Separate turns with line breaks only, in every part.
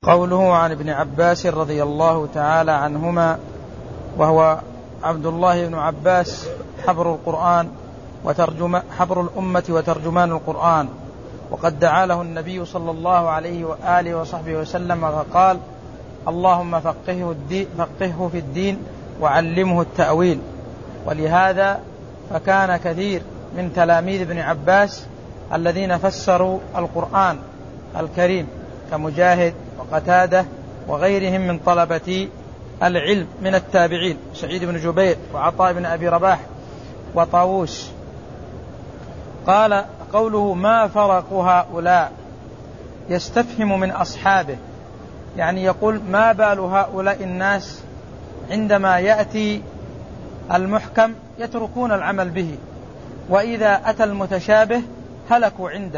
قوله عن ابن عباس رضي الله تعالى عنهما، وهو عبد الله بن عباس حبر القرآن حبر الأمة وترجمان القرآن، وقد دعا له النبي صلى الله عليه وآله وصحبه وسلم وقال: اللهم فقهه في الدين وعلمه التأويل. ولهذا فكان كثير من تلاميذ ابن عباس الذين فسروا القرآن الكريم كمجاهد وقتادة وغيرهم من طلبة العلم من التابعين، سعيد بن جبير وعطاء بن أبي رباح وطاووس. قال قوله: ما فرق هؤلاء، يستفهم من أصحابه، يعني يقول ما بال هؤلاء الناس عندما يأتي المحكم يتركون العمل به، وإذا أتى المتشابه هلكوا عنده.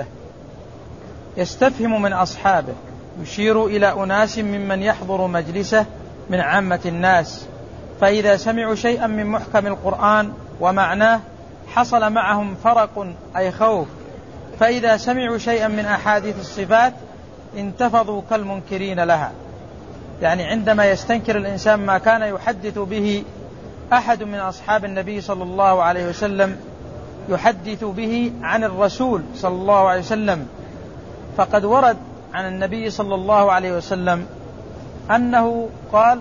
يستفهم من أصحابه، يشير إلى أناس ممن يحضر مجلسه من عامة الناس، فإذا سمعوا شيئا من محكم القرآن ومعناه حصل معهم فرق أي خوف، فإذا سمعوا شيئا من أحاديث الصفات انتفضوا كالمنكرين لها. يعني عندما يستنكر الإنسان ما كان يحدث به أحد من أصحاب النبي صلى الله عليه وسلم، يحدث به عن الرسول صلى الله عليه وسلم، فقد ورد عن النبي صلى الله عليه وسلم أنه قال: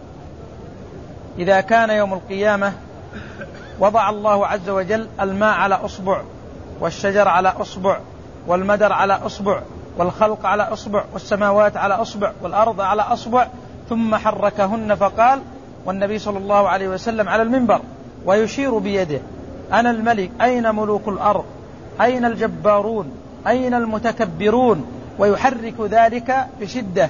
إذا كان يوم القيامة وضع الله عز وجل الماء على أصبع، والشجر على أصبع، والمدر على أصبع، والخلق على أصبع، والسماوات على أصبع، والأرض على أصبع، ثم حركهن فقال، والنبي صلى الله عليه وسلم على المنبر ويشير بيده: أنا الملك، أين ملوك الأرض، أين الجبارون، أين المتكبرون، ويحرك ذلك بشدة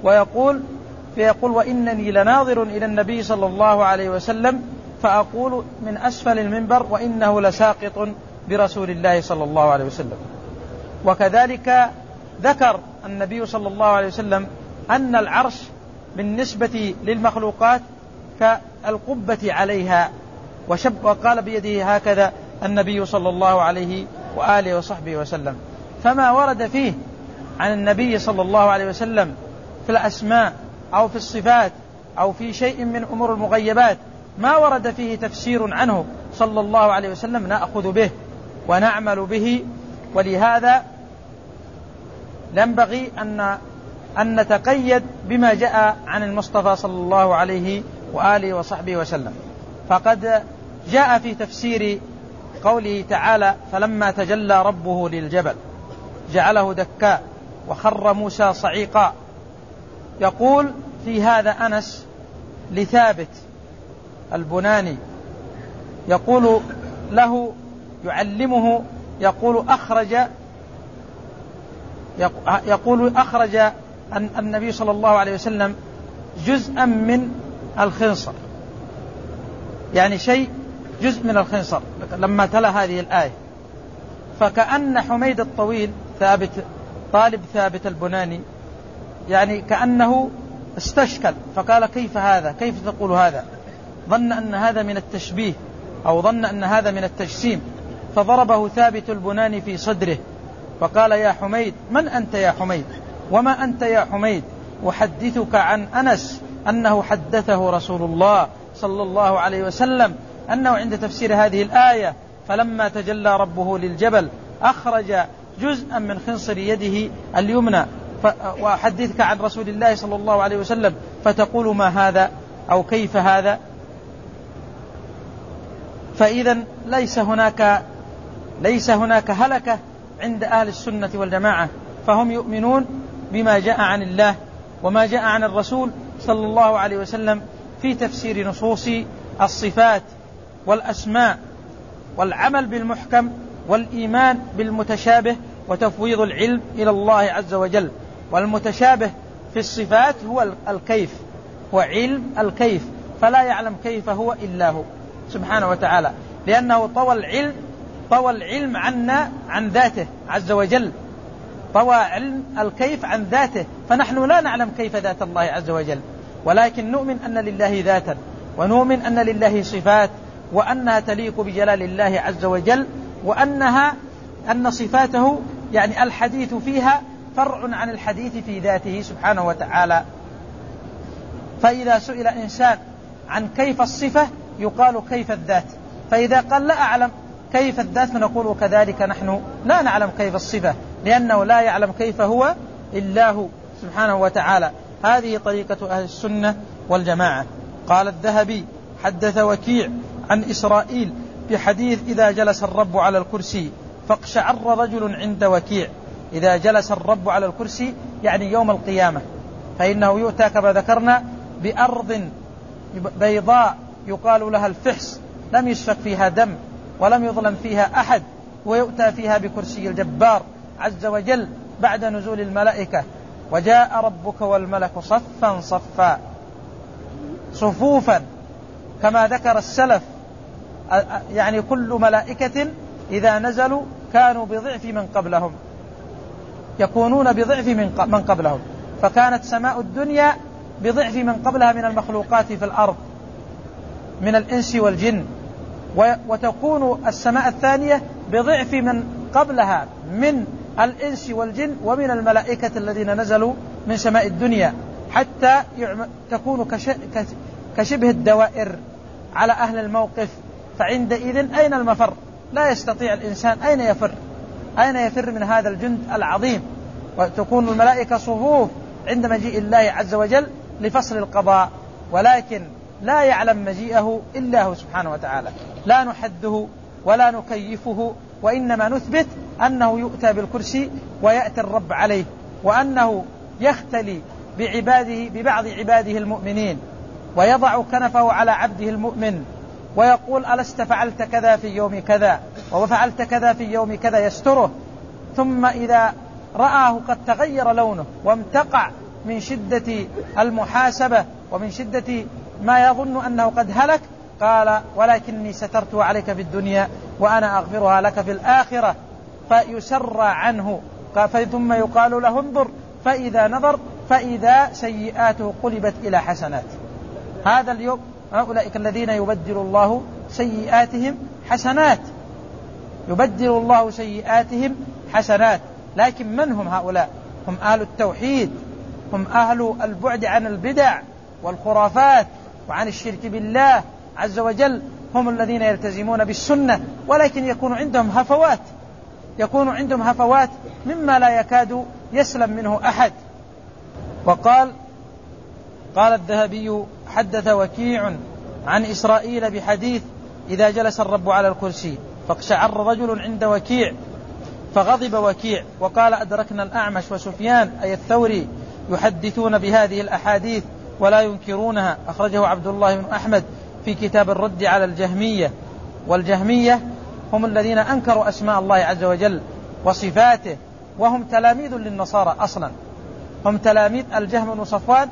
فيقول: وإنني لناظر إلى النبي صلى الله عليه وسلم فأقول من أسفل المنبر: وإنه لساقط برسول الله صلى الله عليه وسلم. وكذلك ذكر النبي صلى الله عليه وسلم أن العرش بالنسبة للمخلوقات كالقبة عليها، وقال بيده هكذا النبي صلى الله عليه وآله وصحبه وسلم. فما ورد فيه عن النبي صلى الله عليه وسلم في الأسماء أو في الصفات أو في شيء من أمور المغيبات، ما ورد فيه تفسير عنه صلى الله عليه وسلم نأخذ به ونعمل به. ولهذا ينبغي أن نتقيد بما جاء عن المصطفى صلى الله عليه وآله وصحبه وسلم. فقد جاء في تفسير قوله تعالى: فلما تجلى ربه للجبل جعله دكا وخر موسى صعيقا. يقول في هذا أنس لثابت البناني، يقول له يعلمه، يقول أخرج النبي صلى الله عليه وسلم جزءا من الخنصر، يعني شيء جزء من الخنصر لما تلا هذه الآية. فكأن حميد الطويل طالب ثابت البناني يعني كأنه استشكل، فقال: كيف هذا؟ كيف تقول هذا؟ ظن أن هذا من التشبيه أو ظن أن هذا من التجسيم، فضربه ثابت البناني في صدره فقال: يا حميد، من أنت يا حميد؟ وما أنت يا حميد؟ أحدثك عن أنس أنه حدثه رسول الله صلى الله عليه وسلم أنه عند تفسير هذه الآية فلما تجلى ربه للجبل أخرج جزءا من خنصر يده اليمنى، وأحدثك عن رسول الله صلى الله عليه وسلم فتقول ما هذا أو كيف هذا؟ فإذا ليس هناك هلكة عند أهل السنة والجماعة، فهم يؤمنون بما جاء عن الله وما جاء عن الرسول صلى الله عليه وسلم في تفسير نصوص الصفات والأسماء، والعمل بالمحكم والإيمان بالمتشابه وتفويض العلم إلى الله عز وجل. والمتشابه في الصفات هو الكيف، وعلم الكيف، فلا يعلم كيف هو إلا هو سبحانه وتعالى، لأنه طوى العلم عنا عن ذاته عز وجل، طوى علم الكيف عن ذاته، فنحن لا نعلم كيف ذات الله عز وجل، ولكن نؤمن أن لله ذاتا، ونؤمن أن لله صفات، وأنها تليق بجلال الله عز وجل، وأن صفاته يعني الحديث فيها فرع عن الحديث في ذاته سبحانه وتعالى. فإذا سئل إنسان عن كيف الصفة يقال كيف الذات، فإذا قال لا أعلم كيف الذات فنقول كذلك نحن لا نعلم كيف الصفة، لأنه لا يعلم كيف هو إلا هو سبحانه وتعالى. هذه طريقة أهل السنة والجماعة. قال الذهبي: حدث وكيع عن إسرائيل بحديث إذا جلس الرب على الكرسي فاقشعر رجل عند وكيع. إذا جلس الرب على الكرسي يعني يوم القيامة، فإنه يؤتى كما ذكرنا بأرض بيضاء يقال لها الفحص، لم يسفك فيها دم ولم يظلم فيها أحد، ويؤتى فيها بكرسي الجبار عز وجل بعد نزول الملائكة. وجاء ربك والملك صفا صفا، صفوفا كما ذكر السلف، يعني كل ملائكة إذا نزلوا كانوا بضعف من قبلهم، يكونون بضعف من قبلهم، فكانت سماء الدنيا بضعف من قبلها من المخلوقات في الأرض من الإنس والجن، وتكون السماء الثانية بضعف من قبلها من الإنس والجن ومن الملائكة الذين نزلوا من سماء الدنيا، حتى تكون كشبه الدوائر على أهل الموقف. فعندئذ أين المفر؟ لا يستطيع الإنسان أين يفر من هذا الجند العظيم. وتكون الملائكة صفوف عند مجيء الله عز وجل لفصل القضاء، ولكن لا يعلم مجيئه إلا هو سبحانه وتعالى. لا نحده ولا نكيفه، وإنما نثبت أنه يؤتى بالكرسي ويأتي الرب عليه، وأنه يختلي ببعض عباده المؤمنين ويضع كنفه على عبده المؤمن ويقول ألست فعلت كذا في يوم كذا وفعلت كذا في يوم كذا، يستره. ثم إذا رآه قد تغير لونه وامتقع من شدة المحاسبة ومن شدة ما يظن أنه قد هلك، قال ولكني سترت عليك في الدنيا وأنا أغفرها لك في الآخرة، فيسرى عنه. ثم يقال له انظر، فإذا نظر فإذا سيئاته قلبت إلى حسنات. هذا اليوم أولئك الذين يبدل الله سيئاتهم حسنات، يبدل الله سيئاتهم حسنات. لكن من هم هؤلاء؟ هم أهل التوحيد، هم أهل البعد عن البدع والخرافات وعن الشرك بالله عز وجل، هم الذين يلتزمون بالسنة، ولكن يكون عندهم هفوات مما لا يكاد يسلم منه أحد. وقال الذهبي: حدث وكيع عن إسرائيل بحديث إذا جلس الرب على الكرسي فاقشعر رجل عند وكيع فغضب وكيع وقال أدركنا الأعمش وسفيان أي الثوري يحدثون بهذه الأحاديث ولا ينكرونها. أخرجه عبد الله بن أحمد في كتاب الرد على الجهمية. والجهمية هم الذين أنكروا أسماء الله عز وجل وصفاته، وهم تلاميذ للنصارى أصلا، هم تلاميذ الجهم بن صفوان،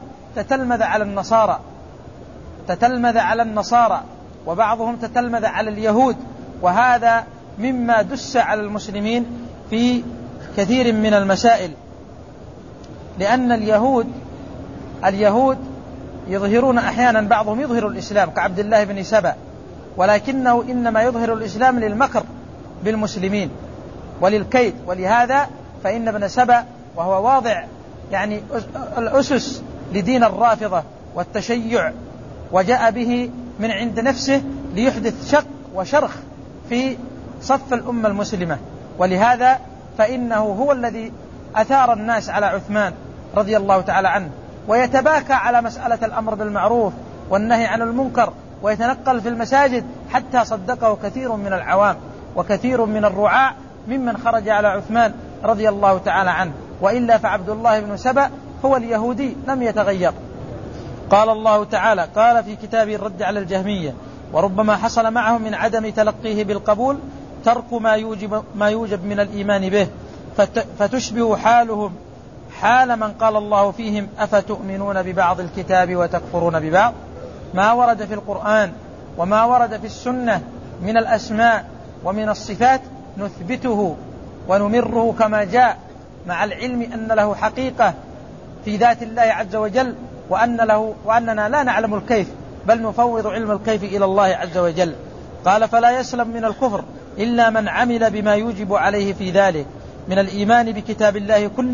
تتلمذ على النصارى وبعضهم تتلمذ على اليهود. وهذا مما دس على المسلمين في كثير من المسائل، لأن اليهود يظهرون أحيانا، بعضهم يظهر الإسلام كعبد الله بن سبأ، ولكنه إنما يظهر الإسلام للمكر بالمسلمين وللكيد. ولهذا فإن ابن سبأ وهو واضع يعني الأسس لدين الرافضة والتشيع، وجاء به من عند نفسه ليحدث شق وشرخ في صف الأمة المسلمة. ولهذا فإنه هو الذي أثار الناس على عثمان رضي الله تعالى عنه، ويتباكى على مسألة الأمر بالمعروف والنهي عن المنكر، ويتنقل في المساجد حتى صدقه كثير من العوام وكثير من الرعاع ممن خرج على عثمان رضي الله تعالى عنه. وإلا فعبد الله بن سبأ هو اليهودي لم يتغير. قال الله تعالى: قال في كتابه الرد على الجهمية: وربما حصل معهم من عدم تلقيه بالقبول ترك ما يوجب من الإيمان به، فتشبه حالهم حال من قال الله فيهم: أفتؤمنون ببعض الكتاب وتكفرون ببعض. ما ورد في القرآن وما ورد في السنة من الأسماء ومن الصفات نثبته ونمره كما جاء، مع العلم أن له حقيقة في ذات الله عز وجل، وأننا لا نعلم الكيف، بل نفوض علم الكيف إلى الله عز وجل. قال: فلا يسلم من الكفر إلا من عمل بما يوجب عليه في ذلك من الإيمان بكتاب الله كله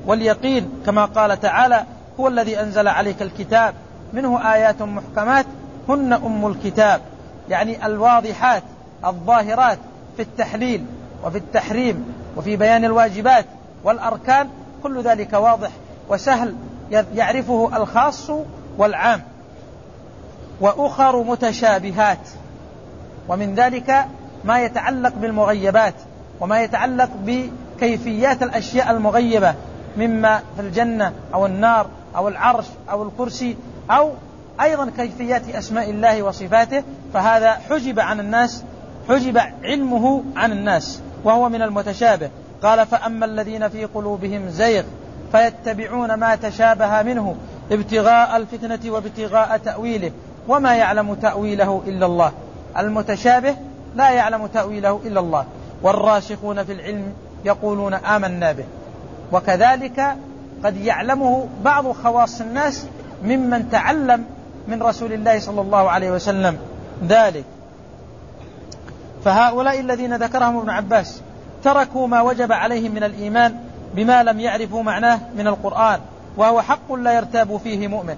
واليقين، كما قال تعالى: هو الذي أنزل عليك الكتاب منه آيات محكمات هن أم الكتاب، يعني الواضحات الظاهرات في التحليل وفي التحريم وفي بيان الواجبات والأركان، كل ذلك واضح وسهل يعرفه الخاص والعام. وأخر متشابهات، ومن ذلك ما يتعلق بالمغيبات وما يتعلق بكيفيات الأشياء المغيبة مما في الجنة أو النار أو العرش أو الكرسي، أو أيضا كيفيات أسماء الله وصفاته، فهذا حجب عن الناس، حجب علمه عن الناس، وهو من المتشابه. قال: فأما الذين في قلوبهم زيغ فيتبعون ما تشابه منه ابتغاء الفتنة وابتغاء تأويله وما يعلم تأويله إلا الله. المتشابه لا يعلم تأويله إلا الله. والراسخون في العلم يقولون آمنا به. وكذلك قد يعلمه بعض خواص الناس ممن تعلم من رسول الله صلى الله عليه وسلم ذلك. فهؤلاء الذين ذكرهم ابن عباس تركوا ما وجب عليهم من الإيمان بما لم يعرفوا معناه من القرآن، وهو حق لا يرتاب فيه مؤمن.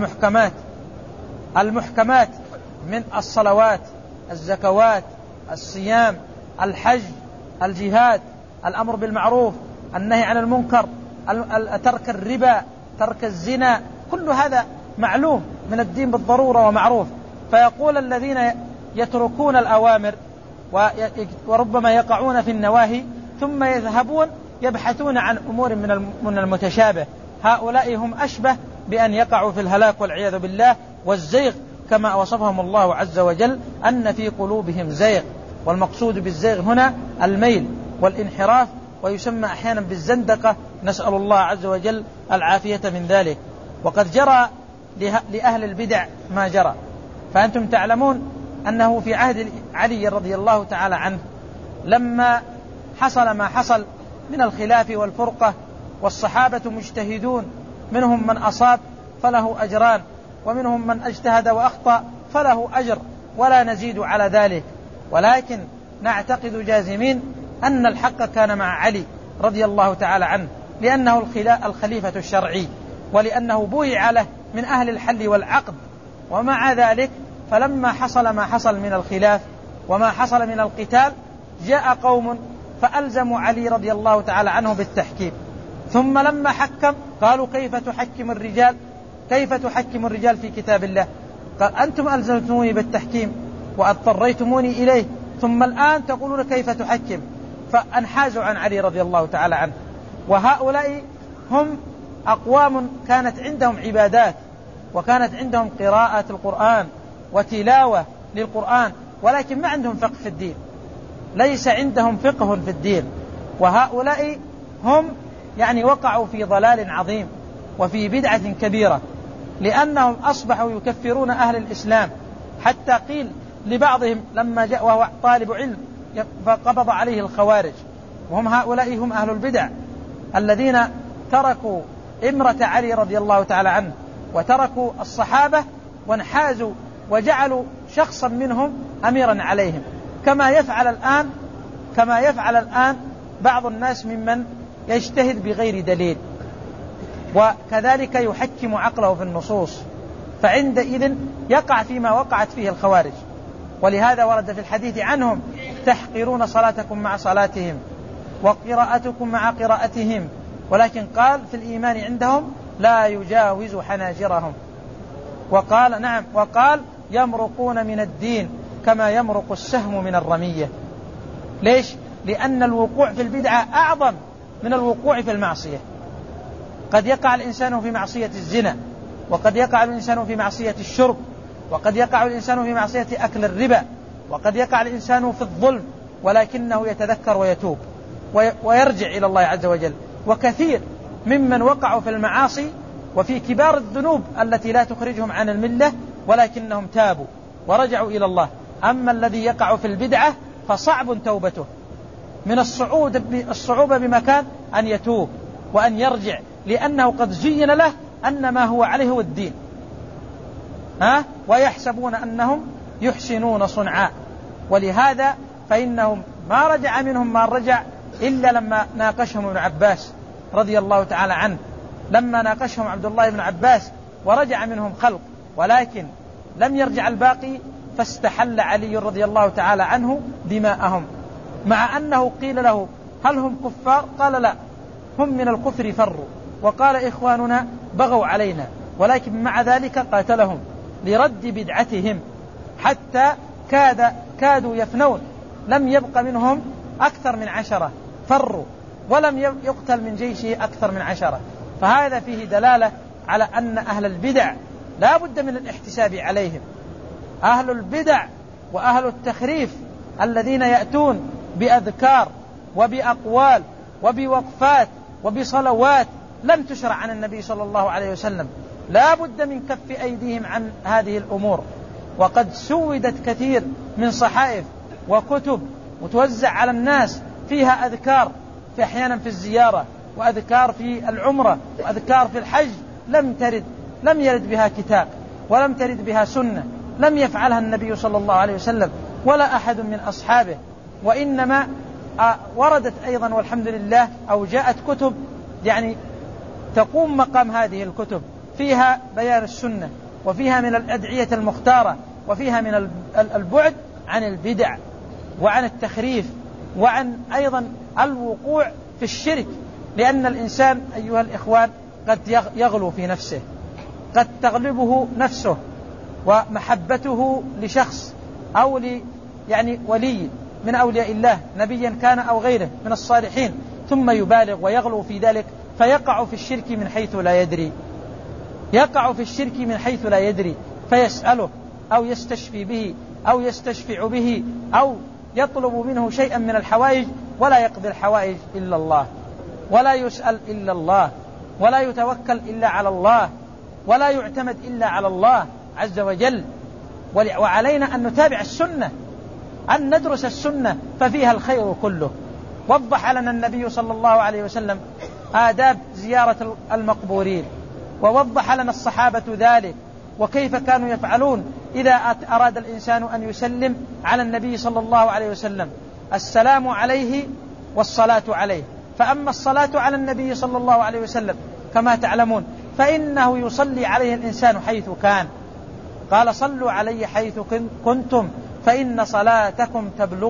المحكمات من الصلوات، الزكوات، الصيام، الحج، الجهاد، الأمر بالمعروف، النهي عن المنكر، ترك الربا، ترك الزنا، كل هذا معلوم من الدين بالضرورة ومعروف. فيقول الذين يتركون الأوامر وربما يقعون في النواهي ثم يذهبون يبحثون عن أمور من المتشابه، هؤلاء هم أشبه بأن يقعوا في الهلاك والعياذ بالله والزيغ، كما وصفهم الله عز وجل أن في قلوبهم زيغ. والمقصود بالزيغ هنا الميل والانحراف، ويسمى أحيانا بالزندقة، نسأل الله عز وجل العافية من ذلك. وقد جرى لأهل البدع ما جرى، فأنتم تعلمون أنه في عهد علي رضي الله تعالى عنه لما حصل ما حصل من الخلاف والفرقة، والصحابة مجتهدون، منهم من أصاب فله أجران، ومنهم من اجتهد وأخطأ فله أجر، ولا نزيد على ذلك، ولكن نعتقد جازمين أن الحق كان مع علي رضي الله تعالى عنه، لأنه الخليفة الشرعي، ولأنه بويع له من أهل الحل والعقد. ومع ذلك فلما حصل ما حصل من الخلاف وما حصل من القتال، جاء قوم فألزموا علي رضي الله تعالى عنه بالتحكيم، ثم لما حكم قالوا: كيف تحكم الرجال في كتاب الله؟ قال: أنتم ألزمتموني بالتحكيم وأضطريتموني إليه، ثم الآن تقولون كيف تحكم؟ فأنحازوا عن علي رضي الله تعالى عنه. وهؤلاء هم أقوام كانت عندهم عبادات، وكانت عندهم قراءة القرآن وتلاوة للقرآن، ولكن ما عندهم فقه في الدين، ليس عندهم فقه في الدين. وهؤلاء هم وقعوا في ضلال عظيم وفي بدعة كبيرة، لأنهم أصبحوا يكفرون أهل الإسلام، حتى قيل لبعضهم لما جاء وهو طالب علم فقبض عليه الخوارج، وهم هؤلاء هم أهل البدع الذين تركوا إمرة علي رضي الله تعالى عنه، وتركوا الصحابة وانحازوا وجعلوا شخصا منهم أميرا عليهم، كما يفعل الآن بعض الناس ممن يجتهد بغير دليل، وكذلك يحكم عقله في النصوص، فعندئذ يقع فيما وقعت فيه الخوارج. ولهذا ورد في الحديث عنهم: تحقرون صلاتكم مع صلاتهم وقراءتكم مع قراءتهم، ولكن قال في الإيمان عندهم لا يجاوز حناجرهم. وقال يمرقون من الدين كما يمرق السهم من الرمية. ليش؟ لأن الوقوع في البدعة أعظم من الوقوع في المعصية. قد يقع الإنسان في معصية الزنا، وقد يقع الإنسان في معصية الشرب، وقد يقع الإنسان في معصية أكل الربا، وقد يقع الإنسان في الظلم، ولكنه يتذكر ويتوب ويرجع إلى الله عز وجل. وكثير ممن وقعوا في المعاصي وفي كبار الذنوب التي لا تخرجهم عن الملة، ولكنهم تابوا ورجعوا إلى الله. أما الذي يقع في البدعة فصعب توبته، من الصعوبة بمكان أن يتوب وأن يرجع، لأنه قد زين له أن ما هو عليه هو الدين، ويحسبون أنهم يحسنون صنعاء. ولهذا فإنهم ما رجع منهم ما رجع إلا لما ناقشهم ابن عباس رضي الله تعالى عنه لما ناقشهم عبد الله بن عباس ورجع منهم خلق، ولكن لم يرجع الباقي، فاستحل علي رضي الله تعالى عنه دماءهم، مع أنه قيل له هل هم كفار؟ قال لا، هم من الكفر فروا، وقال إخواننا بغوا علينا، ولكن مع ذلك قاتلهم لرد بدعتهم حتى كادوا يفنون، لم يبق منهم أكثر من 10 فروا، ولم يقتل من جيشه أكثر من 10. فهذا فيه دلالة على أن أهل البدع لا بد من الاحتساب عليهم. أهل البدع وأهل التخريف الذين يأتون بأذكار وبأقوال وبوقفات وبصلوات لم تشرع عن النبي صلى الله عليه وسلم، لا بد من كف أيديهم عن هذه الأمور. وقد سودت كثير من صحائف وكتب وتوزع على الناس فيها أذكار، في أحيانا في الزيارة، وأذكار في العمرة، وأذكار في الحج، لم يرد بها كتاب، ولم ترد بها سنة، لم يفعلها النبي صلى الله عليه وسلم ولا أحد من أصحابه. وإنما وردت أيضا والحمد لله أو جاءت كتب يعني تقوم مقام هذه الكتب، فيها بيان السنة، وفيها من الأدعية المختارة، وفيها من البعد عن البدع وعن التخريف وعن أيضا الوقوع في الشرك. لأن الإنسان أيها الإخوان قد يغلو في نفسه، قد تغلبه نفسه ومحبته لشخص أو يعني ولي من أولياء الله، نبيا كان أو غيره من الصالحين، ثم يبالغ ويغلو في ذلك، فيقع في الشرك من حيث لا يدري، يقع في الشرك من حيث لا يدري، فيسأله أو يستشفي به أو يستشفع به أو يطلب منه شيئا من الحوائج، ولا يقضي الحوائج إلا الله، ولا يسأل إلا الله، ولا يتوكل إلا على الله، ولا يعتمد إلا على الله عز وجل. وعلينا أن نتابع السنة، أن ندرس السنة، ففيها الخير كله. وضح لنا النبي صلى الله عليه وسلم آداب زيارة المقبورين، ووضح لنا الصحابة ذلك، وكيف كانوا يفعلون إذا أراد الإنسان أن يسلم على النبي صلى الله عليه وسلم: السلام عليه والصلاة عليه. فأما الصلاة على النبي صلى الله عليه وسلم كما تعلمون فإنه يصلي عليه الإنسان حيث كان، قال: صلوا علي حيث كنتم فإن صلاتكم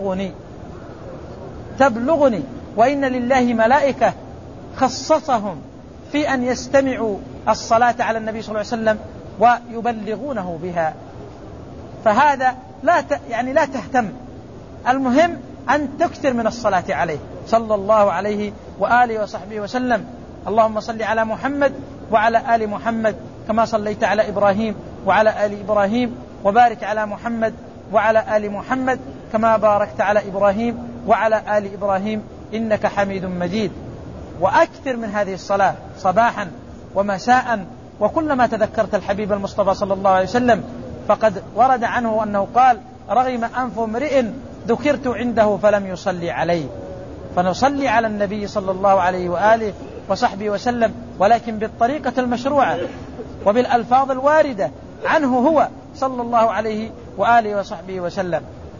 تبلغني. وإن لله ملائكة خصصهم في أن يستمعوا الصلاة على النبي صلى الله عليه وسلم ويبلغونه بها. فهذا لا تهتم، المهم أن تكثر من الصلاة عليه صلى الله عليه وآله وصحبه وسلم. اللهم صل على محمد وعلى آل محمد كما صليت على إبراهيم وعلى آل إبراهيم، وبارك على محمد وعلى آل محمد كما باركت على إبراهيم وعلى آل إبراهيم إنك حميد مجيد. وأكثر من هذه الصلاة صباحا ومساء، وكلما تذكرت الحبيب المصطفى صلى الله عليه وسلم فقد ورد عنه أنه قال: رغم أنف امرئ ذكرت عنده فلم يصلي عليه. فنصلي على النبي صلى الله عليه وآله وصحبه وسلم، ولكن بالطريقة المشروعة وبالألفاظ الواردة عنه هو صلى الله عليه وآله وصحبه وسلم.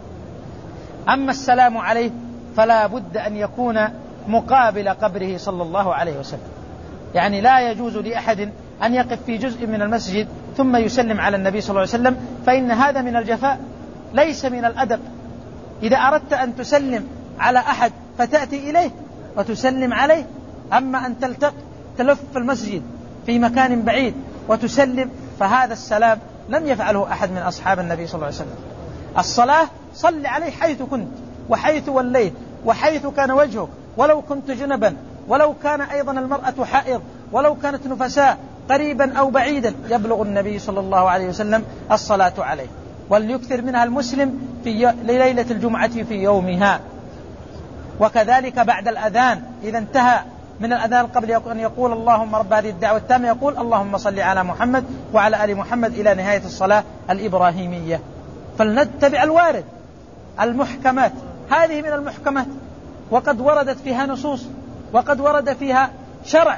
أما السلام عليه فلا بد أن يكون مقابل قبره صلى الله عليه وسلم، يعني لا يجوز لأحد أن يقف في جزء من المسجد ثم يسلم على النبي صلى الله عليه وسلم، فإن هذا من الجفاء ليس من الأدب. إذا أردت أن تسلم على أحد فتأتي إليه وتسلم عليه، أما أن تلف في المسجد في مكان بعيد وتسلم، فهذا السلام لم يفعله أحد من أصحاب النبي صلى الله عليه وسلم. الصلاة صل عليه حيث كنت وحيث وليت وحيث كان وجهك، ولو كنت جنبا، ولو كان أيضا المرأة حائض، ولو كانت نفساء، قريبا أو بعيدا، يبلغ النبي صلى الله عليه وسلم الصلاة عليه. وليكثر منها المسلم في ليلة الجمعة في يومها. وكذلك بعد الأذان، إذا انتهى من الأذان قبل أن يقول اللهم رب هذه الدعوة التامة، يقول اللهم صل على محمد وعلى آل محمد إلى نهاية الصلاة الإبراهيمية. فلنتبع الوارد، المحكمات، هذه من المحكمات، وقد وردت فيها نصوص وقد ورد فيها شرع.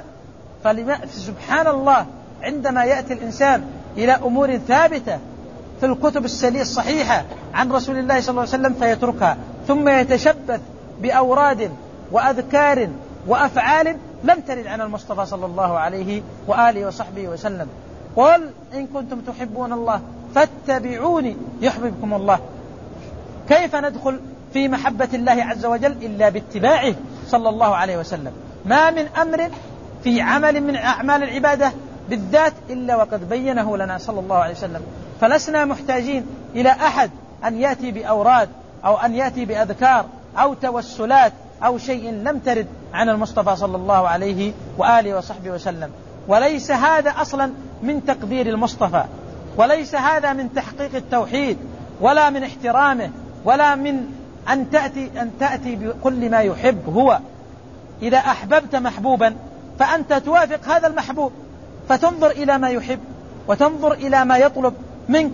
سبحان الله، عندما يأتي الإنسان إلى أمور ثابتة في الكتب الصحيحة عن رسول الله صلى الله عليه وسلم فيتركها، ثم يتشبث بأوراد وأذكار وأفعال لم ترد عن المصطفى صلى الله عليه وآله وصحبه وسلم. قل إن كنتم تحبون الله فاتبعوني يحببكم الله. كيف ندخل في محبة الله عز وجل إلا باتباعه صلى الله عليه وسلم؟ ما من أمر في عمل من أعمال العبادة بالذات إلا وقد بينه لنا صلى الله عليه وسلم. فلسنا محتاجين إلى أحد أن يأتي بأوراد أو أن يأتي بأذكار أو توسلات أو شيء لم ترد عن المصطفى صلى الله عليه وآله وصحبه وسلم. وليس هذا أصلا من تقدير المصطفى، وليس هذا من تحقيق التوحيد، ولا من احترامه، ولا من أن تأتي بكل ما يحب هو. إذا أحببت محبوبا فأنت توافق هذا المحبوب، فتنظر إلى ما يحب وتنظر إلى ما يطلب منك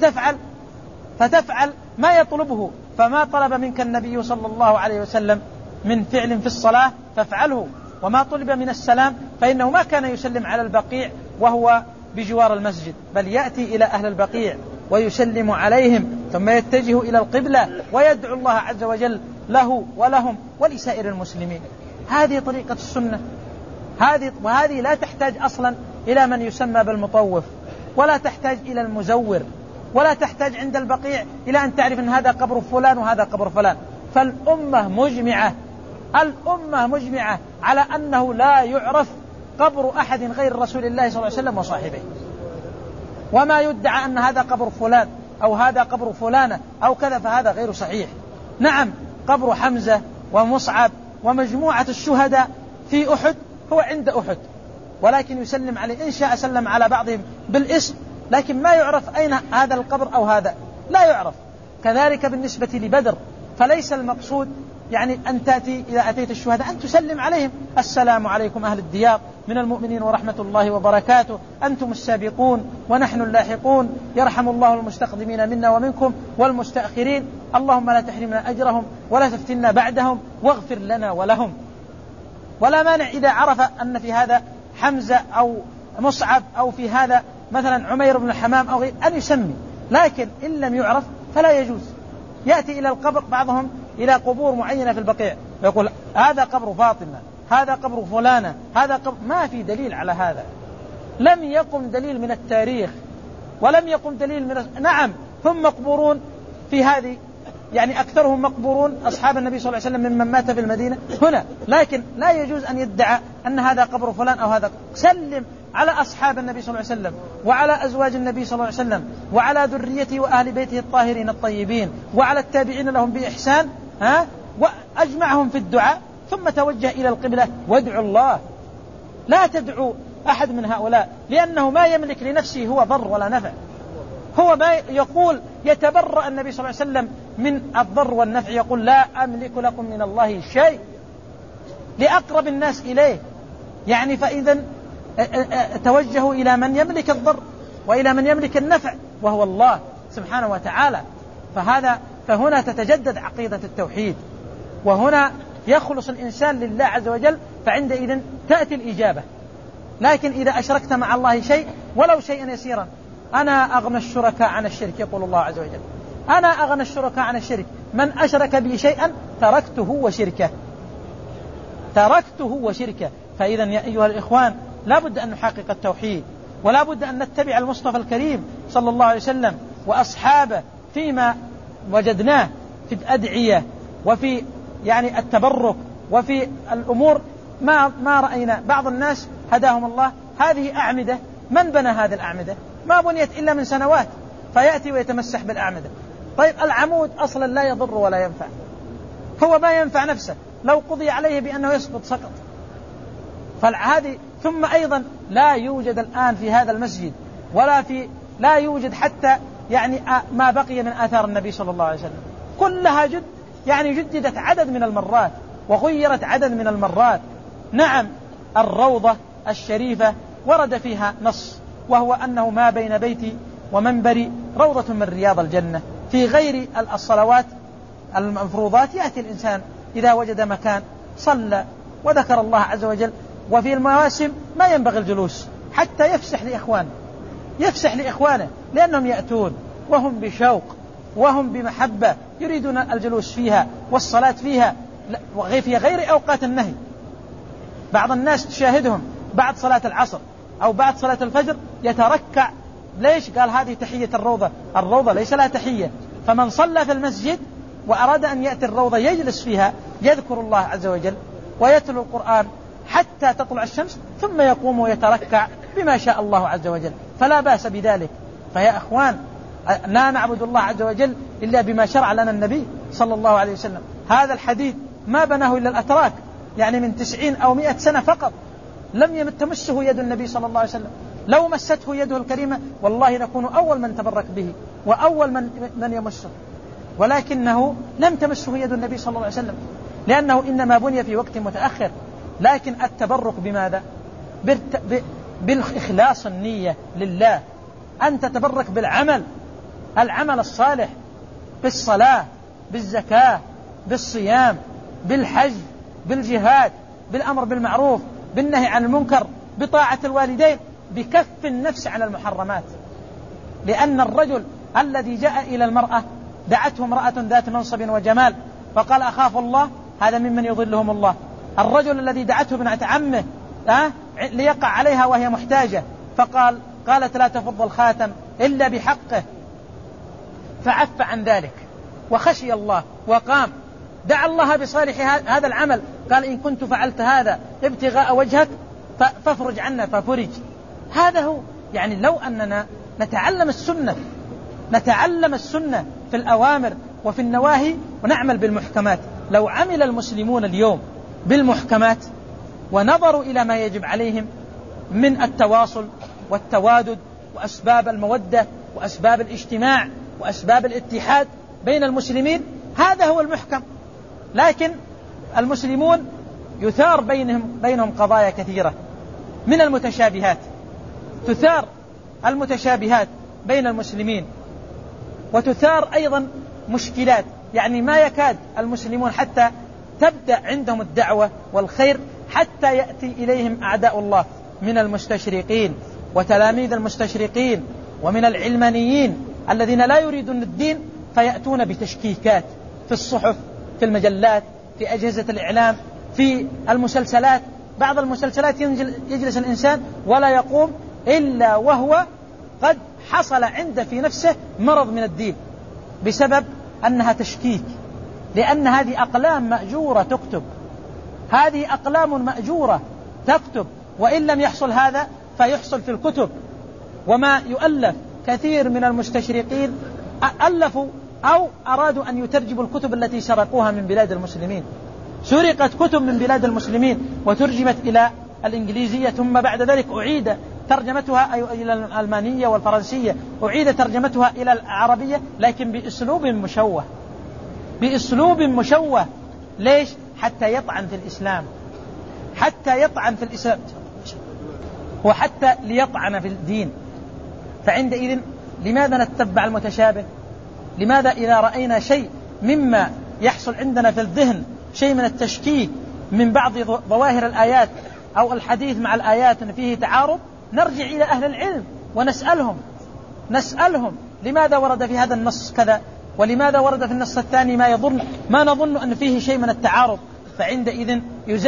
فتفعل ما يطلبه. فما طلب منك النبي صلى الله عليه وسلم من فعل في الصلاة فافعله، وما طلب من السلام فإنه ما كان يسلم على البقيع وهو بجوار المسجد، بل يأتي إلى أهل البقيع ويسلم عليهم ثم يتجه إلى القبلة ويدعو الله عز وجل له ولهم ولسائر المسلمين. هذه طريقة السنة، وهذه لا تحتاج أصلا إلى من يسمى بالمطوف، ولا تحتاج إلى المزور، ولا تحتاج عند البقيع إلى أن تعرف أن هذا قبر فلان وهذا قبر فلان. فالأمة مجمعة على أنه لا يعرف قبر أحد غير رسول الله صلى الله عليه وسلم وصاحبه. وما يدعى أن هذا قبر فلان أو هذا قبر فلانة أو كذا فهذا غير صحيح. نعم، قبر حمزة ومصعب ومجموعة الشهداء في أحد هو عند أحد، ولكن يسلم عليه إن شاء سلم على بعضهم بالاسم، لكن ما يعرف أين هذا القبر أو هذا، لا يعرف. كذلك بالنسبة لبدر، فليس المقصود يعني أن تأتي إذا أتيت الشهداء أن تسلم عليهم: السلام عليكم أهل الديار من المؤمنين ورحمة الله وبركاته، أنتم السابقون ونحن اللاحقون، يرحم الله المستقدمين منا ومنكم والمستأخرين، اللهم لا تحرمنا أجرهم ولا تفتنا بعدهم واغفر لنا ولهم. ولا مانع إذا عرف أن في هذا حمزة أو مصعب أو في هذا مثلا عمير بن الحمام أو غير أن يسمي، لكن إن لم يعرف فلا يجوز. يأتي إلى القبر بعضهم إلى قبور معينة في البقيع ويقول: هذا قبر فاطمة، هذا قبر فلانة، هذا قبر. ما في دليل على هذا، لم يقم دليل من التاريخ ولم يقم دليل من نعم هم مقبورون في هذه، يعني أكثرهم مقبورون أصحاب النبي صلى الله عليه وسلم ممن مات في المدينة هنا، لكن لا يجوز أن يدعى أن هذا قبر فلان أو هذا. سلم على أصحاب النبي صلى الله عليه وسلم وعلى أزواج النبي صلى الله عليه وسلم وعلى ذريته وأهل بيته الطاهرين الطيبين وعلى التابعين لهم بإحسان، وأجمعهم في الدعاء، ثم توجه إلى القبلة وادعو الله. لا تدعو أحد من هؤلاء، لأنه ما يملك لنفسه هو ضر ولا نفع. هو ما يقول يتبرأ النبي صلى الله عليه وسلم من الضر والنفع، يقول: لا أملك لكم من الله شيء، لأقرب الناس إليه. يعني فإذا توجهوا إلى من يملك الضر وإلى من يملك النفع وهو الله سبحانه وتعالى. فهنا تتجدد عقيدة التوحيد، وهنا يخلص الإنسان لله عز وجل، فعندئذ تأتي الإجابة. لكن إذا أشركت مع الله شيء ولو شيئا يسيرا: أنا أغنى الشركاء عن الشرك، يقول الله عز وجل: أنا أغنى الشركاء عن الشرك، من أشرك بي شيئا تركته وشركه. فإذا يا أيها الإخوان، لا بد أن نحقق التوحيد، ولا بد أن نتبع المصطفى الكريم صلى الله عليه وسلم وأصحابه فيما وجدناه في الأدعية وفي يعني التبرك وفي الأمور. ما رأينا بعض الناس هداهم الله هذه أعمدة، من بنى هذه الأعمدة؟ ما بنيت إلا من سنوات، فيأتي ويتمسح بالأعمدة. طيب العمود أصلا لا يضر ولا ينفع، هو ما ينفع نفسه، لو قضي عليه بأنه يسقط سقط. فالعادي. ثم أيضا لا يوجد الآن في هذا المسجد لا يوجد حتى يعني ما بقي من آثار النبي صلى الله عليه وسلم، كلها جددت عدد من المرات وغيرت عدد من المرات. نعم، الروضة الشريفة ورد فيها نص، وهو أنه ما بين بيتي ومنبري روضة من رياض الجنة. في غير الصلوات المفروضات يأتي الإنسان إذا وجد مكان صلى وذكر الله عز وجل. وفي المواسم ما ينبغي الجلوس حتى يفسح لإخوانه، لأنهم يأتون وهم بشوق وهم بمحبة يريدون الجلوس فيها والصلاة فيها في غير أوقات النهي. بعض الناس تشاهدهم بعد صلاة العصر أو بعد صلاة الفجر يتركع. ليش؟ قال هذه تحية الروضة. الروضة ليس لها تحية. فمن صلى في المسجد وأراد أن يأتي الروضة يجلس فيها يذكر الله عز وجل ويتلو القرآن حتى تطلع الشمس ثم يقوم ويتركع بما شاء الله عز وجل، فلا بأس بذلك. فيا أخوان، لا نعبد الله عز وجل إلا بما شرع لنا النبي صلى الله عليه وسلم. هذا الحديد ما بناه إلا الأتراك، يعني من 90 أو 100 سنة فقط لم تمسه يد النبي صلى الله عليه وسلم. لو مسته يده الكريمة والله نكون أول من تبرك به وأول من يمسه، ولكنه لم تمسه يد النبي صلى الله عليه وسلم، لأنه إنما بني في وقت متأخر. لكن التبرك بماذا؟ بالإخلاص النية لله، أن تتبرك بالعمل، العمل الصالح، بالصلاة، بالزكاة، بالصيام، بالحج، بالجهاد، بالأمر بالمعروف، بالنهي عن المنكر، بطاعة الوالدين، بكف النفس عن المحرمات. لأن الرجل الذي جاء إلى المرأة دعته امرأة ذات منصب وجمال فقال أخاف الله، هذا ممن يضلهم الله. الرجل الذي دعته ابنة عمه ليقع عليها وهي محتاجة قالت لا تفض الخاتم إلا بحقه، فعف عن ذلك وخشي الله وقام دعا الله بصالح هذا العمل، قال إن كنت فعلت هذا ابتغاء وجهك فافرج عنا، ففرج. هذا هو. يعني لو أننا نتعلم السنة في الأوامر وفي النواهي ونعمل بالمحكمات. لو عمل المسلمون اليوم بالمحكمات ونظروا إلى ما يجب عليهم من التواصل والتوادد وأسباب المودة وأسباب الاجتماع وأسباب الاتحاد بين المسلمين، هذا هو المحكم. لكن المسلمون يثار بينهم قضايا كثيرة من المتشابهات، تثار المتشابهات بين المسلمين، وتثار أيضا مشكلات. يعني ما يكاد المسلمون حتى تبدأ عندهم الدعوة والخير حتى يأتي إليهم أعداء الله من المستشرقين وتلاميذ المستشرقين ومن العلمانيين الذين لا يريدون الدين، فيأتون بتشكيكات في الصحف، في المجلات، في أجهزة الإعلام، في المسلسلات. بعض المسلسلات يجلس الإنسان ولا يقوم إلا وهو قد حصل عنده في نفسه مرض من الدين بسبب أنها تشكيك، لأن هذه أقلام مأجورة تكتب، هذه أقلام مأجورة تكتب. وإن لم يحصل هذا فيحصل في الكتب. وما يؤلف، كثير من المستشرقين ألفوا أو أرادوا أن يترجموا الكتب التي سرقوها من بلاد المسلمين. سرقت كتب من بلاد المسلمين وترجمت إلى الإنجليزية، ثم بعد ذلك أعيد ترجمتها إلى الألمانية والفرنسية، أعيد ترجمتها إلى العربية، لكن بأسلوب مشوه. ليش؟ حتى يطعن في الإسلام، وحتى ليطعن في الدين. فعندئذ لماذا نتبع المتشابه؟ لماذا إذا رأينا شيء مما يحصل عندنا في الذهن شيء من التشكيك من بعض ظواهر الآيات أو الحديث مع الآيات فيه تعارض، نرجع إلى أهل العلم ونسألهم لماذا ورد في هذا النص كذا، ولماذا ورد في النص الثاني ما نظن أن فيه شيء من التعارض. فعندئذ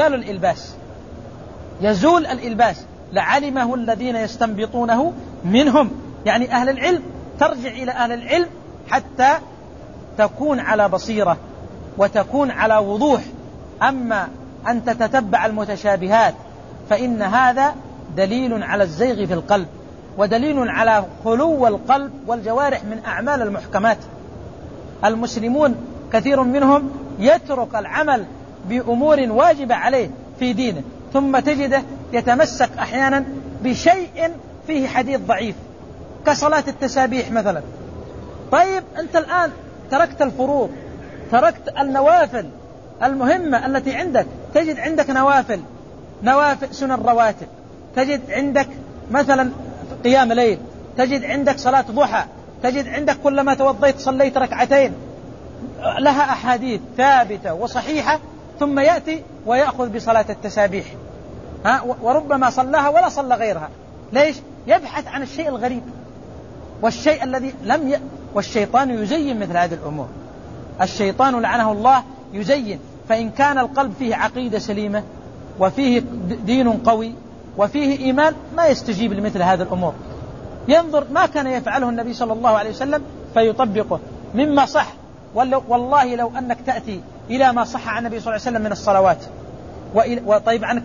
يزول الإلباس لعلمه الذين يستنبطونه منهم. يعني أهل العلم، ترجع إلى أهل العلم حتى تكون على بصيرة وتكون على وضوح. أما أن تتتبع المتشابهات فإن هذا دليل على الزيغ في القلب، ودليل على خلو القلب والجوارح من أعمال المحكمات. المسلمون كثير منهم يترك العمل بأمور واجبة عليه في دينه، ثم تجده يتمسك أحيانا بشيء فيه حديث ضعيف كصلاة التسابيح مثلا. طيب أنت الآن تركت الفروض، تركت النوافل المهمة التي عندك. تجد عندك نوافل سنن رواتب، تجد عندك مثلا قيام ليل، تجد عندك صلاة ضحى، تجد عندك كلما توضيت صليت ركعتين، لها أحاديث ثابتة وصحيحة، ثم يأتي ويأخذ بصلاة التسابيح، وربما صلاها ولا صلى غيرها. ليش؟ يبحث عن الشيء الغريب والشيء الذي والشيطان يزين مثل هذه الأمور. الشيطان لعنه الله يزين. فإن كان القلب فيه عقيدة سليمة وفيه دين قوي وفيه إيمان ما يستجيب لمثل هذه الأمور. ينظر ما كان يفعله النبي صلى الله عليه وسلم فيطبقه مما صح. والله لو أنك تأتي إلى ما صح عن النبي صلى الله عليه وسلم من الصلوات وطيب عن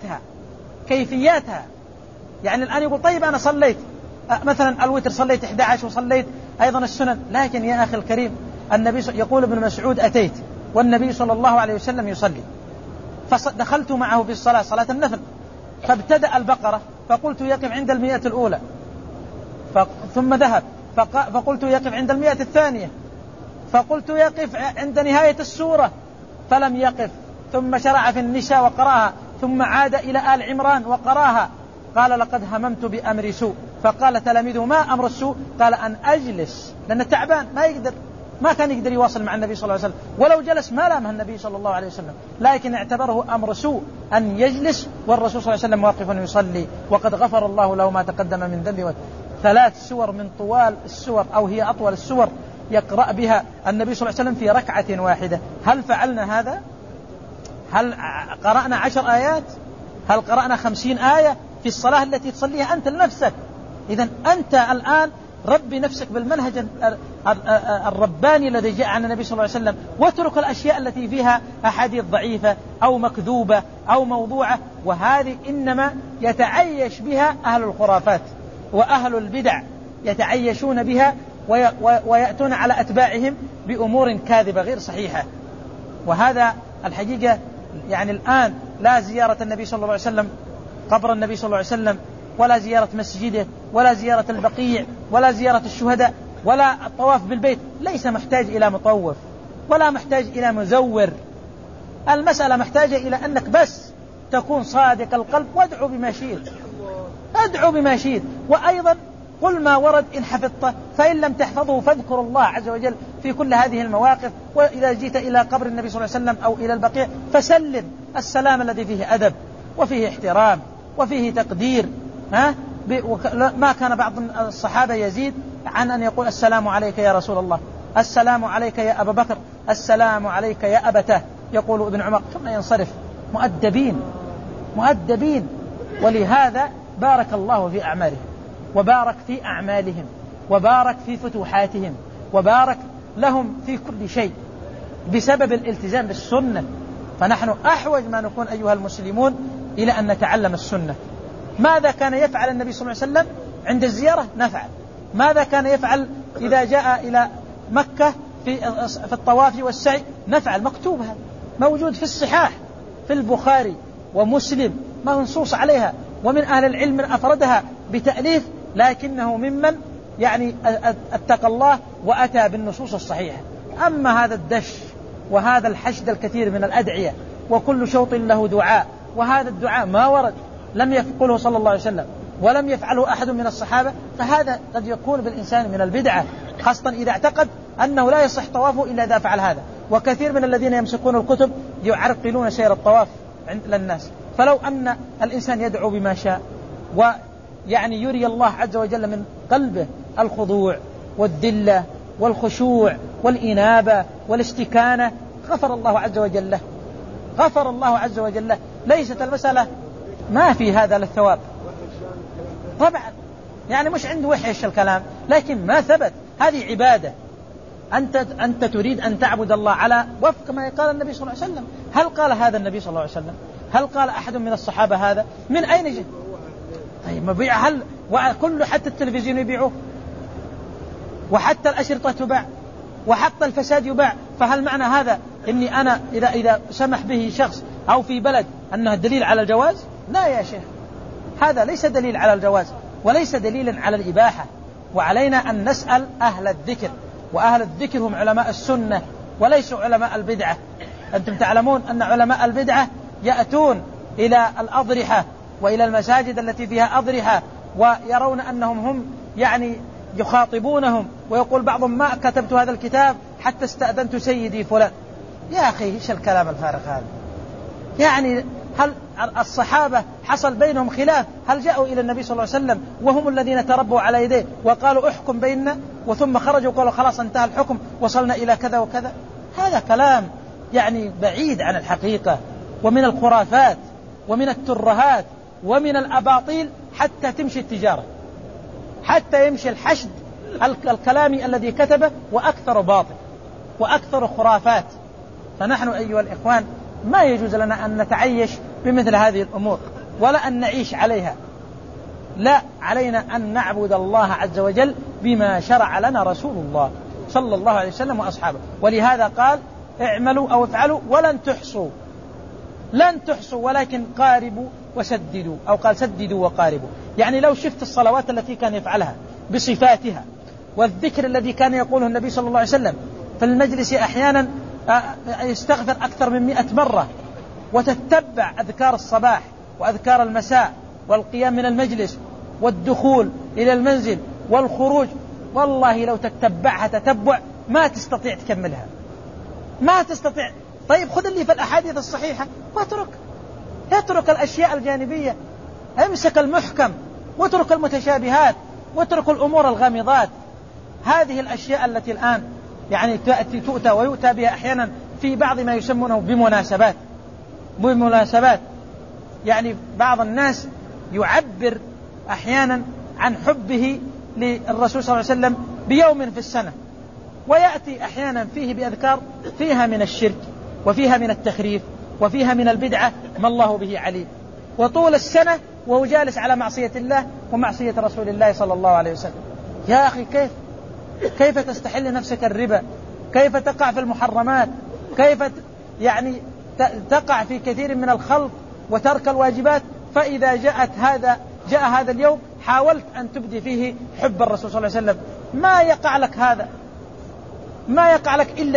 كيفياتها يعني الآن يقول طيب أنا صليت مثلا الوتر صليت 11 وصليت أيضا السنن، لكن يا أخي الكريم النبي يقول ابن مسعود أتيت والنبي صلى الله عليه وسلم يصلي فدخلت معه في الصلاة صلاة النفل فابتدأ البقرة فقلت يقف عند 100 الأولى ثم ذهب فقلت يقف عند 100 الثانية فقلت يقف عند نهاية السورة فلم يقف ثم شرع في النساء وقراها ثم عاد إلى آل عمران وقراها. قال لقد هممت بأمر سوء. فقال تلاميذه ما أمر السوء؟ قال أن أجلس، لأنه تعبان ما كان يقدر يواصل مع النبي صلى الله عليه وسلم، ولو جلس ما لامه النبي صلى الله عليه وسلم، لكن اعتبره أمر سوء أن يجلس والرسول صلى الله عليه وسلم واقف يصلي وقد غفر الله له ما تقدم من ذنبه. 3 سور من طوال السور أو هي أطول السور يقرأ بها النبي صلى الله عليه وسلم في ركعة واحدة. هل فعلنا هذا؟ هل قرأنا 10 آيات؟ هل قرأنا 50 آية في الصلاة التي تصليها أنت لنفسك؟ إذن أنت الآن ربي نفسك بالمنهج الرباني الذي جاء عن النبي صلى الله عليه وسلم، واترك الأشياء التي فيها أحاديث ضعيفة أو مكذوبة أو موضوعة، وهذه إنما يتعيش بها أهل الخرافات وأهل البدع، يتعيشون بها ويأتون على أتباعهم بأمور كاذبة غير صحيحة. وهذا الحقيقة يعني الآن لا زيارة النبي صلى الله عليه وسلم قبر النبي صلى الله عليه وسلم ولا زيارة مسجده ولا زيارة البقيع ولا زيارة الشهداء ولا الطواف بالبيت ليس محتاج إلى مطوف ولا محتاج إلى مزور. المسألة محتاجة إلى أنك بس تكون صادق القلب وادعو بما شئت، وأيضا قل ما ورد إن حفظته، فإن لم تحفظه فاذكر الله عز وجل في كل هذه المواقف. وإذا جيت إلى قبر النبي صلى الله عليه وسلم أو إلى البقيع فسلم السلام الذي فيه أدب وفيه احترام وفيه تقدير. ما كان بعض الصحابة يزيد عن أن يقول السلام عليك يا رسول الله، السلام عليك يا أبا بكر، السلام عليك يا أبته، يقول ابن عمر ثم ينصرف. مؤدبين. ولهذا بارك الله في أعمالهم وبارك في أعمالهم وبارك في فتوحاتهم وبارك لهم في كل شيء بسبب الالتزام بالسنة. فنحن أحوج ما نكون أيها المسلمون إلى أن نتعلم السنة. ماذا كان يفعل النبي صلى الله عليه وسلم عند الزيارة؟ نفعل. ماذا كان يفعل إذا جاء إلى مكة في الطواف والسعي؟ نفعل. مكتوب هذا موجود في الصحاح في البخاري ومسلم منصوص عليها، ومن أهل العلم من أفردها بتأليف، لكنه ممن يعني اتقى الله وأتى بالنصوص الصحيحة. أما هذا الدش وهذا الحشد الكثير من الأدعية وكل شوط له دعاء، وهذا الدعاء ما ورد لم يقله صلى الله عليه وسلم ولم يفعله أحد من الصحابة، فهذا قد يكون بالإنسان من البدعة، خاصة إذا اعتقد أنه لا يصح طوافه إلا إذا فعل هذا. وكثير من الذين يمسكون الكتب يعرقلون سير الطواف للناس. فلو أن الإنسان يدعو بما شاء ويعني يري الله عز وجل من قلبه الخضوع والذلة والخشوع والإنابة والاستكانة غفر الله عز وجل له. ليست المسألة ما في هذا للثواب طبعا، يعني مش عنده وحش الكلام، لكن ما ثبت. هذه عبادة، أنت تريد أن تعبد الله على وفق ما قال النبي صلى الله عليه وسلم. هل قال هذا النبي صلى الله عليه وسلم؟ هل قال أحد من الصحابة هذا؟ من أين جاء؟ طيب مبيع، هل وكل حتى التلفزيون يبيعوه وحتى الأشرطة تباع وحتى الفساد يباع. فهل معنى هذا إني أنا إذا سمح به شخص أو في بلد أنه دليل على الجواز؟ لا يا شيخ، هذا ليس دليل على الجواز وليس دليلا على الإباحة. وعلينا أن نسأل أهل الذكر، وأهل الذكر هم علماء السنة وليسوا علماء البدعة. أنتم تعلمون أن علماء البدعة يأتون إلى الأضرحة وإلى المساجد التي فيها أضرحة ويرون أنهم هم يعني يخاطبونهم، ويقول بعضهم ما كتبت هذا الكتاب حتى استأذنت سيدي فلان. يا أخي إيش الكلام الفارغ هذا؟ يعني هل الصحابة حصل بينهم خلاف؟ هل جاءوا إلى النبي صلى الله عليه وسلم وهم الذين تربوا على يديه وقالوا احكم بيننا، وثم خرجوا وقالوا خلاص انتهى الحكم وصلنا إلى كذا وكذا؟ هذا كلام يعني بعيد عن الحقيقة ومن الخرافات ومن الترهات ومن الأباطيل حتى تمشي التجارة، حتى يمشي الحشد الكلامي الذي كتبه، وأكثر باطل وأكثر خرافات. فنحن أيها الإخوان ما يجوز لنا أن نتعيش بمثل هذه الأمور ولا أن نعيش عليها، لا، علينا أن نعبد الله عز وجل بما شرع لنا رسول الله صلى الله عليه وسلم وأصحابه. ولهذا قال اعملوا أو افعلوا ولن تحصوا، لن تحصوا، ولكن قاربوا وسددوا، أو قال سددوا وقاربوا. يعني لو شفت الصلوات التي كان يفعلها بصفاتها، والذكر الذي كان يقوله النبي صلى الله عليه وسلم في المجلس أحيانا يستغفر أكثر من 100 مرة، وتتبع أذكار الصباح وأذكار المساء والقيام من المجلس والدخول إلى المنزل والخروج، والله لو تتبعها تتبع ما تستطيع تكملها، ما تستطيع. طيب خذ اللي في الأحاديث الصحيحة اترك الأشياء الجانبية، امسك المحكم واترك المتشابهات واترك الأمور الغامضات. هذه الأشياء التي الآن يعني تؤتى ويؤتى بها أحيانا في بعض ما يسمونه بمناسبات، يعني بعض الناس يعبر أحيانا عن حبه للرسول صلى الله عليه وسلم بيوم في السنة، ويأتي أحيانا فيه بأذكار فيها من الشرك وفيها من التخريف وفيها من البدعة ما الله به عليم، وطول السنة وهو جالس على معصية الله ومعصية رسول الله صلى الله عليه وسلم. يا أخي كيف تستحل نفسك الربا؟ كيف تقع في المحرمات؟ كيف يعني تقع في كثير من الخلق وترك الواجبات؟ فإذا جاء هذا اليوم حاولت أن تبدي فيه حب الرسول صلى الله عليه وسلم، ما يقع لك هذا، ما يقع لك إلا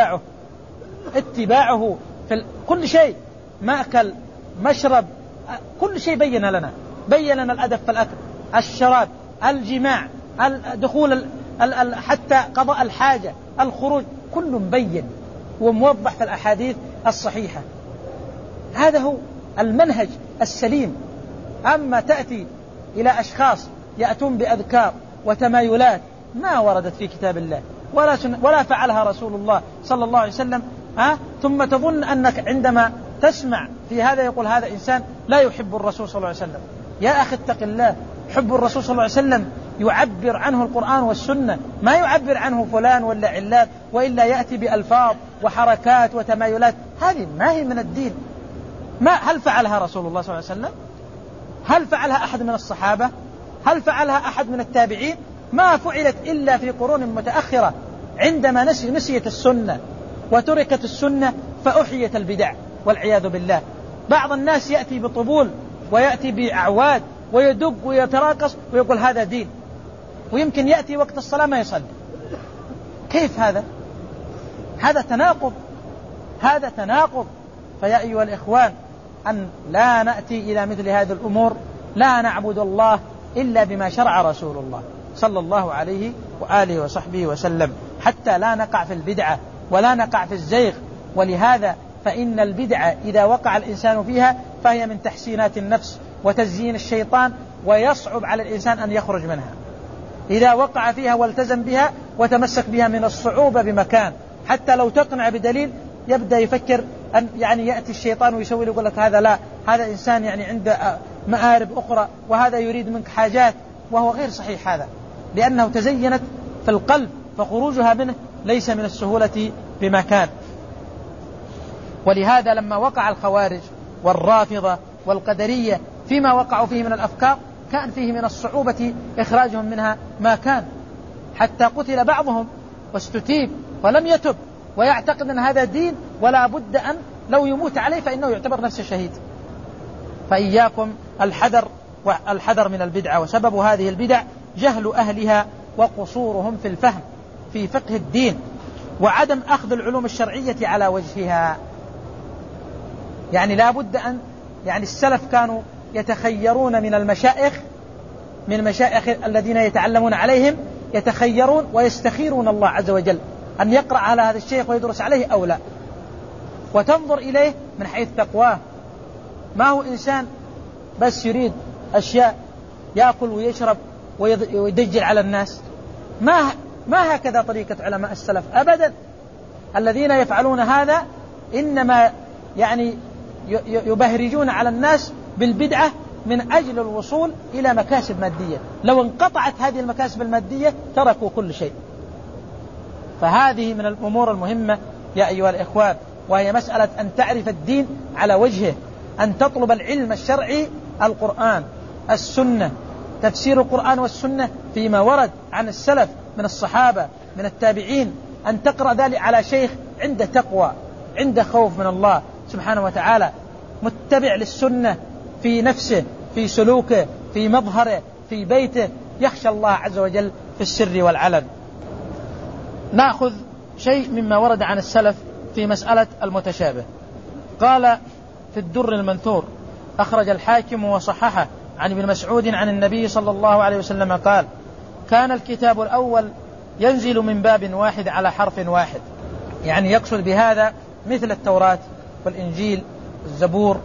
اتباعه في كل شيء، مأكل مشرب، كل شيء بين لنا الأدب في الأكل، الشراب، الجماع، الدخول، حتى قضاء الحاجة، الخروج، كل مبين وموضح في الأحاديث الصحيحة. هذا هو المنهج السليم. أما تأتي إلى أشخاص يأتون بأذكار وتمايلات ما وردت في كتاب الله ولا فعلها رسول الله صلى الله عليه وسلم، ثم تظن أنك عندما تسمع في هذا يقول هذا إنسان لا يحب الرسول صلى الله عليه وسلم. يا أخي اتق الله، حب الرسول صلى الله عليه وسلم يعبر عنه القرآن والسنة، ما يعبر عنه فلان ولا علان، وإلا يأتي بألفاظ وحركات وتمايلات، هذه ما هي من الدين. هل فعلها رسول الله صلى الله عليه وسلم؟ هل فعلها أحد من الصحابة؟ هل فعلها أحد من التابعين؟ ما فعلت إلا في قرون متأخرة، عندما نسيت السنة وتركت السنة فأحيت البدع والعياذ بالله. بعض الناس يأتي بطبول ويأتي بأعواد ويدق ويتراقص ويقول هذا دين، ويمكن يأتي وقت الصلاة ما يصلي. كيف هذا؟ هذا تناقض. فيا أيها الإخوان أن لا نأتي إلى مثل هذه الأمور، لا نعبد الله إلا بما شرع رسول الله صلى الله عليه وآله وصحبه وسلم، حتى لا نقع في البدعة ولا نقع في الزيغ. ولهذا فإن البدعة إذا وقع الإنسان فيها فهي من تحسينات النفس وتزيين الشيطان، ويصعب على الإنسان أن يخرج منها. إذا وقع فيها والتزم بها وتمسك بها من الصعوبة بمكان، حتى لو تقنع بدليل يبدأ يفكر أن يعني يأتي الشيطان ويسوي له، يقول لك هذا لا، هذا إنسان يعني عنده مآرب أخرى، وهذا يريد منك حاجات، وهو غير صحيح هذا، لأنه تزينت في القلب، فخروجها منه ليس من السهولة بمكان. ولهذا لما وقع الخوارج والرافضة والقدرية فيما وقعوا فيه من الأفكار كان فيه من الصعوبة إخراجهم منها ما كان، حتى قتل بعضهم واستتيب ولم يتب ويعتقد أن هذا دين، ولا بد أن لو يموت عليه فإنه يعتبر نفسه شهيد. فإياكم الحذر من البدعة. وسبب هذه البدع جهل أهلها وقصورهم في الفهم في فقه الدين، وعدم أخذ العلوم الشرعية على وجهها. يعني لا بد أن يعني السلف كانوا يتخيرون من المشايخ الذين يتعلمون عليهم، يتخيرون ويستخيرون الله عز وجل أن يقرأ على هذا الشيخ ويدرس عليه أو لا، وتنظر إليه من حيث تقواه. ما هو إنسان بس يريد أشياء يأكل ويشرب ويدجل على الناس. ما هكذا طريقة علماء السلف أبدا. الذين يفعلون هذا إنما يعني يبهرجون على الناس بالبدعة من أجل الوصول إلى مكاسب مادية. لو انقطعت هذه المكاسب المادية تركوا كل شيء. فهذه من الأمور المهمة يا أيها الإخوان، وهي مسألة أن تعرف الدين على وجهه، أن تطلب العلم الشرعي، القرآن، السنة، تفسير القرآن والسنة فيما ورد عن السلف من الصحابة من التابعين، أن تقرأ ذلك على شيخ عنده تقوى، عنده خوف من الله سبحانه وتعالى، متبع للسنة في نفسه، في سلوكه، في مظهره، في بيته، يخشى الله عز وجل في السر والعلن. نأخذ شيء مما ورد عن السلف في مسألة المتشابه. قال في الدر المنثور، أخرج الحاكم وصححه عن ابن مسعود عن النبي صلى الله عليه وسلم قال: كان الكتاب الأول ينزل من باب واحد على حرف واحد، يعني يقصد بهذا مثل التوراة والإنجيل والزبور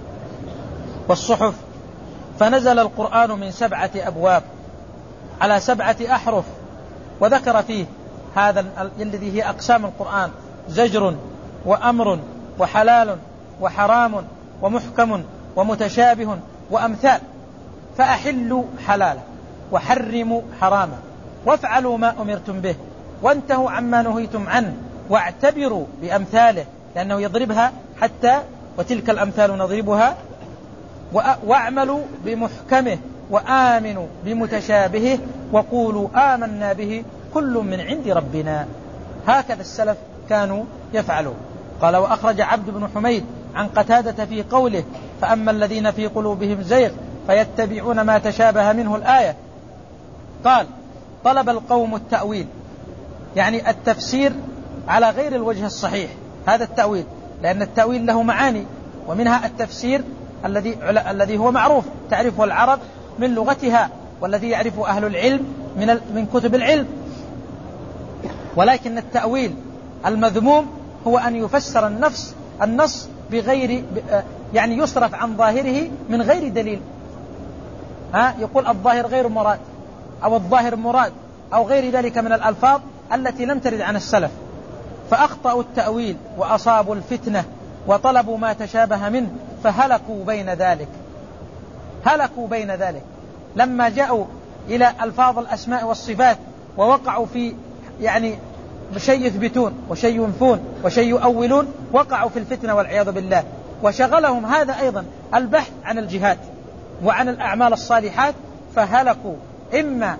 والصحف، فنزل القرآن من 7 أبواب على 7 أحرف، وذكر فيه هذا الذي هي أقسام القرآن: زجر وأمر وحلال وحرام ومحكم ومتشابه وأمثال، فأحلوا حلالا وحرموا حراما وافعلوا ما أمرتم به وانتهوا عما نهيتم عنه واعتبروا بأمثاله، لأنه يضربها حتى وتلك الأمثال نضربها، واعملوا بمحكمه وآمنوا بمتشابهه وقولوا آمنا به كل من عند ربنا. هكذا السلف كانوا يفعلون. قال: وأخرج عبد بن حميد عن قتادة في قوله: فأما الذين في قلوبهم زيغ فيتبعون ما تشابه منه الآية. قال: طلب القوم التأويل، يعني التفسير على غير الوجه الصحيح، هذا التأويل، لأن التأويل له معاني، ومنها التفسير الذي هو معروف تعرفه العرب من لغتها، والذي يعرفه أهل العلم من كتب العلم. ولكن التأويل المذموم هو أن يفسر النص بغير، يعني يصرف عن ظاهره من غير دليل، يقول الظاهر غير مراد، أو الظاهر مراد، أو غير ذلك من الألفاظ التي لم ترد عن السلف، فأخطأوا التأويل وأصابوا الفتنة وطلبوا ما تشابه منه فهلكوا بين ذلك. لما جاءوا إلى ألفاظ الأسماء والصفات ووقعوا في يعني شيء يثبتون وشيء ينفون وشيء يؤولون، وقعوا في الفتنة والعياذ بالله. وشغلهم هذا أيضا البحث عن الجهاد وعن الأعمال الصالحات، فهلكوا إما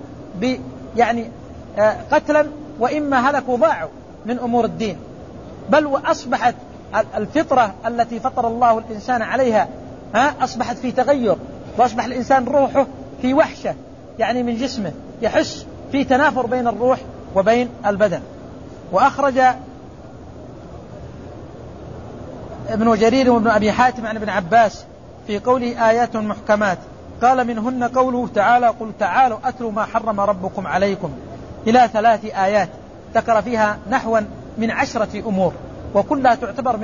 قتلا، وإما هلكوا ضاعوا من أمور الدين. بل وأصبحت الفطرة التي فطر الله الإنسان عليها أصبحت في تغير، وأصبح الإنسان روحه في وحشة يعني من جسمه، يحس في تنافر بين الروح وبين البدن. وأخرج ابن جرير وابن أبي حاتم عن ابن عباس في قوله: آيات محكمات، قال: منهن قوله تعالى: قل تعالوا أتلوا ما حرم ربكم عليكم، إلى 3 آيات ذكر فيها نحوا من 10 أمور، وكلها تعتبر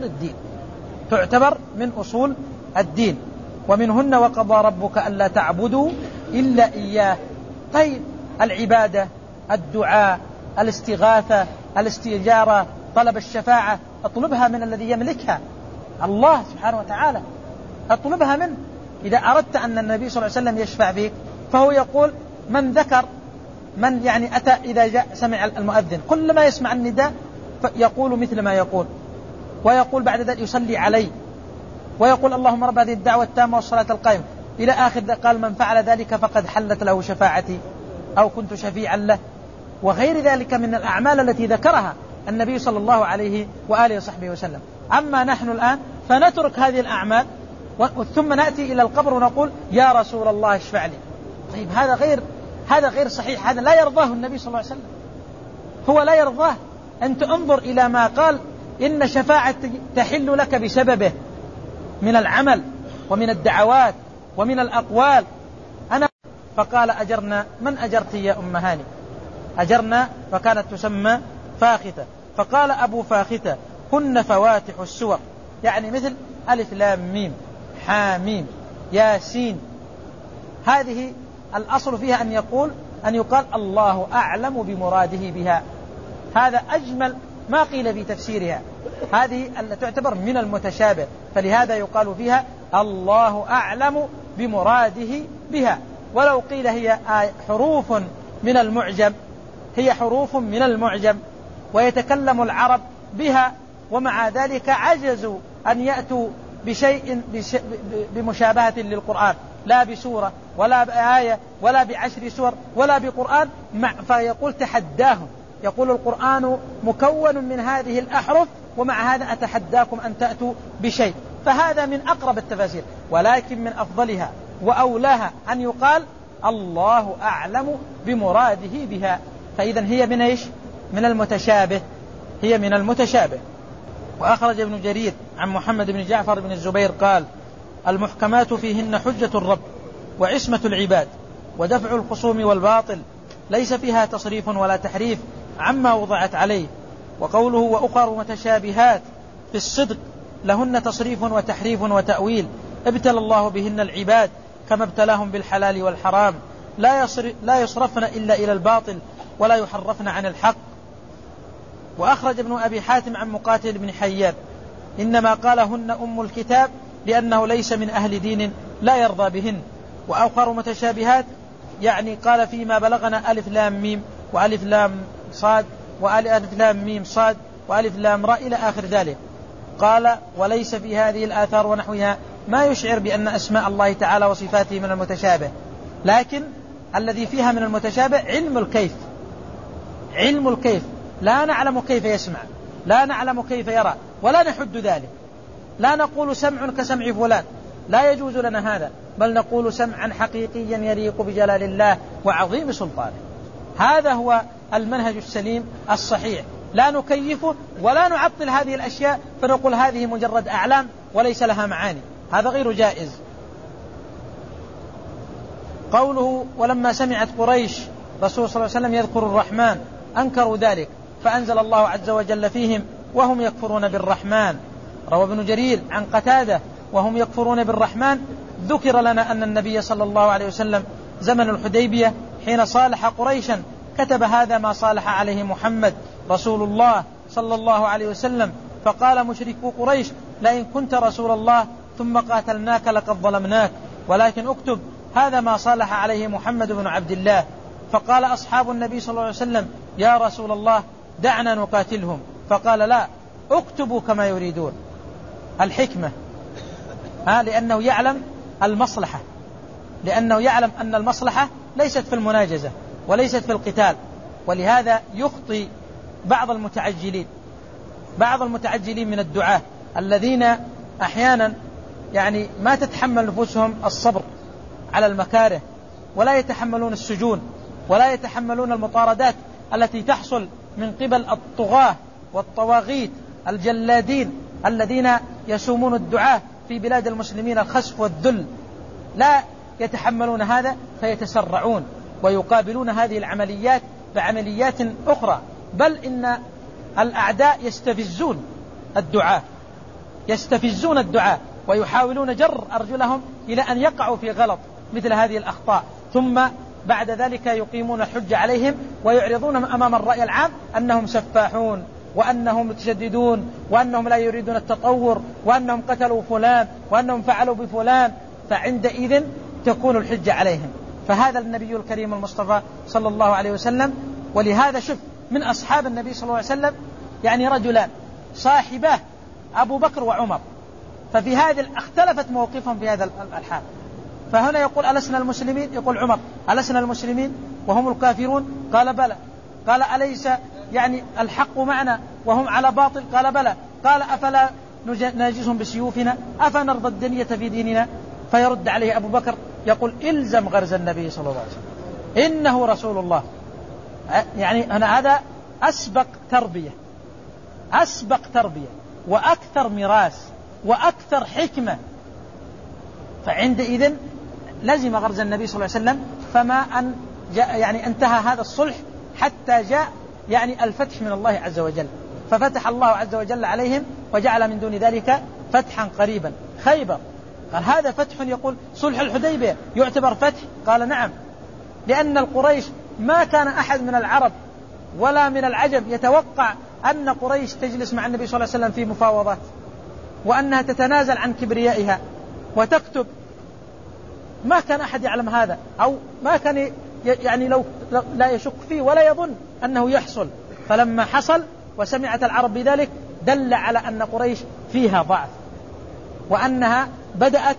من أصول الدين. ومنهن: وقضى ربك ألا تعبدوا إلا إياه. طيب، العبادة، الدعاء، الاستغاثة، الاستجارة، طلب الشفاعة، اطلبها من الذي يملكها، الله سبحانه وتعالى، اطلبها منه. إذا أردت أن النبي صلى الله عليه وسلم يشفع فيك، فهو يقول: من أتى إذا جاء سمع المؤذن، كل ما يسمع النداء يقول مثل ما يقول، ويقول بعد ذلك يصلي عليه، ويقول: اللهم رب هذه الدعوة التامة والصلاة القائمة، إلى آخر. قال: من فعل ذلك فقد حلت له شفاعتي أو كنت شفيعا له، وغير ذلك من الأعمال التي ذكرها النبي صلى الله عليه وآله وصحبه وسلم. أما نحن الآن فنترك هذه الأعمال ثم نأتي إلى القبر ونقول: يا رسول الله اشفع لي. طيب، هذا غير صحيح، هذا لا يرضاه النبي صلى الله عليه وسلم، هو لا يرضاه. أنت انظر إلى ما قال: إن شفاعة تحل لك بسببه من العمل ومن الدعوات ومن الأقوال. فقال: أجرنا. من أجرت يا أم هاني؟ أجرنا، فكانت تسمى فاختة. فقال أبو فاختة: هن فواتح السور، يعني مثل ألف لام ميم حاميم ياسين. هذه الأصل فيها أن يقال الله أعلم بمراده بها. هذا أجمل ما قيل في تفسيرها. هذه تعتبر من المتشابه، فلهذا يقال فيها الله أعلم بمراده بها. ولو قيل هي حروف من المعجم، هي حروف من المعجم ويتكلم العرب بها، ومع ذلك عجزوا أن يأتوا بشيء بمشابهة للقرآن، لا بسورة ولا بآية ولا ب10 سور ولا بقرآن، فيقول تحداهم، يقول القرآن مكون من هذه الأحرف ومع هذا أتحداكم أن تأتوا بشيء. فهذا من أقرب التفاسير، ولكن من أفضلها وأولاها أن يقال الله أعلم بمراده بها. فإذا هي من إيش؟ من المتشابه، هي من المتشابه. وأخرج ابن جرير عن محمد بن جعفر بن الزبير قال المحكمات فيهن حجة الرب وعصمة العباد ودفع الخصوم والباطل، ليس فيها تصريف ولا تحريف عما وضعت عليه. وقوله وأخر متشابهات في الصدق لهن تصريف وتحريف وتأويل، ابتلى الله بهن العباد كما ابتلاهم بالحلال والحرام، لا يصرفن إلا إلى الباطل ولا يحرفن عن الحق. وأخرج ابن أبي حاتم عن مقاتل بن حيان إنما قالهن أم الكتاب لأنه ليس من أهل دين لا يرضى بهن. وأخر متشابهات يعني قال فيما بلغنا ألف لام ميم وألف لام صاد وألف لام ميم صاد وألف لام راء إلى آخر ذلك. قال وليس في هذه الآثار ونحوها ما يشعر بأن أسماء الله تعالى وصفاته من المتشابه، لكن الذي فيها من المتشابه علم الكيف، علم الكيف، لا نعلم كيف يسمع، لا نعلم كيف يرى، ولا نحد ذلك، لا نقول سمع كسمع فلان، لا يجوز لنا هذا، بل نقول سمعا حقيقيا يليق بجلال الله وعظيم سلطانه. هذا هو المنهج السليم الصحيح، لا نكيفه ولا نعطل هذه الأشياء فنقول هذه مجرد أعلام وليس لها معاني، هذا غير جائز. قوله ولما سمعت قريش رسول صلى الله عليه وسلم يذكر الرحمن أنكروا ذلك فأنزل الله عز وجل فيهم وهم يكفرون بالرحمن. روى ابن جرير عن قتادة وهم يكفرون بالرحمن. ذكر لنا أن النبي صلى الله عليه وسلم زمن الحديبية حين صالح قريشا كتب هذا ما صالح عليه محمد رسول الله صلى الله عليه وسلم، فقال مشركو قريش لئن كنت رسول الله ثم قاتلناك لقد ظلمناك، ولكن اكتب هذا ما صالح عليه محمد بن عبد الله. فقال أصحاب النبي صلى الله عليه وسلم يا رسول الله دعنا نقاتلهم، فقال لا، اكتبوا كما يريدون. الحكمة لأنه يعلم المصلحة، لأنه يعلم أن المصلحة ليست في المناجزة وليست في القتال. ولهذا يخطي بعض المتعجلين من الدعاة الذين أحيانا يعني ما تتحمل نفوسهم الصبر على المكاره، ولا يتحملون السجون، ولا يتحملون المطاردات التي تحصل من قبل الطغاة والطواغيت الجلادين الذين يسومون الدعاة في بلاد المسلمين الخسف والذل، لا يتحملون هذا فيتسرعون ويقابلون هذه العمليات بعمليات أخرى. بل إن الأعداء يستفزون الدعاء ويحاولون جر أرجلهم إلى أن يقعوا في غلط مثل هذه الأخطاء، ثم بعد ذلك يقيمون الحجة عليهم ويعرضون أمام الرأي العام أنهم سفاحون وأنهم متشددون وأنهم لا يريدون التطور وأنهم قتلوا فلان وأنهم فعلوا بفلان، فعندئذ تكون الحجة عليهم. فهذا النبي الكريم المصطفى صلى الله عليه وسلم. ولهذا شف من أصحاب النبي صلى الله عليه وسلم يعني رجلان صاحباه أبو بكر وعمر، ففي هذا اختلفت موقفهم في هذا الحال. فهنا يقول ألسنا المسلمين؟ يقول عمر ألسنا المسلمين وهم الكافرون؟ قال بلى. قال أليس يعني الحق معنا وهم على باطل؟ قال بلى. قال أفلا نناجزهم بسيوفنا؟ أفنرضى الدنيا في ديننا؟ فيرد عليه أبو بكر يقول إلزم غرز النبي صلى الله عليه وسلم إنه رسول الله. يعني أنا هذا أسبق تربية وأكثر ميراث وأكثر حكمة. فعندئذ لزم غرز النبي صلى الله عليه وسلم، فما أن يعني انتهى هذا الصلح حتى جاء يعني الفتح من الله عز وجل، ففتح الله عز وجل عليهم وجعل من دون ذلك فتحا قريبا خيبر. قال هذا فتح، يقول صلح الحديبية يعتبر فتح؟ قال نعم، لأن القريش ما كان أحد من العرب ولا من العجم يتوقع أن قريش تجلس مع النبي صلى الله عليه وسلم في مفاوضات، وأنها تتنازل عن كبريائها وتكتب. ما كان أحد يعلم هذا، أو ما كان يعني لو لا يشك فيه ولا يظن أنه يحصل. فلما حصل وسمعت العرب بذلك دل على أن قريش فيها ضعف، وأنها بدأت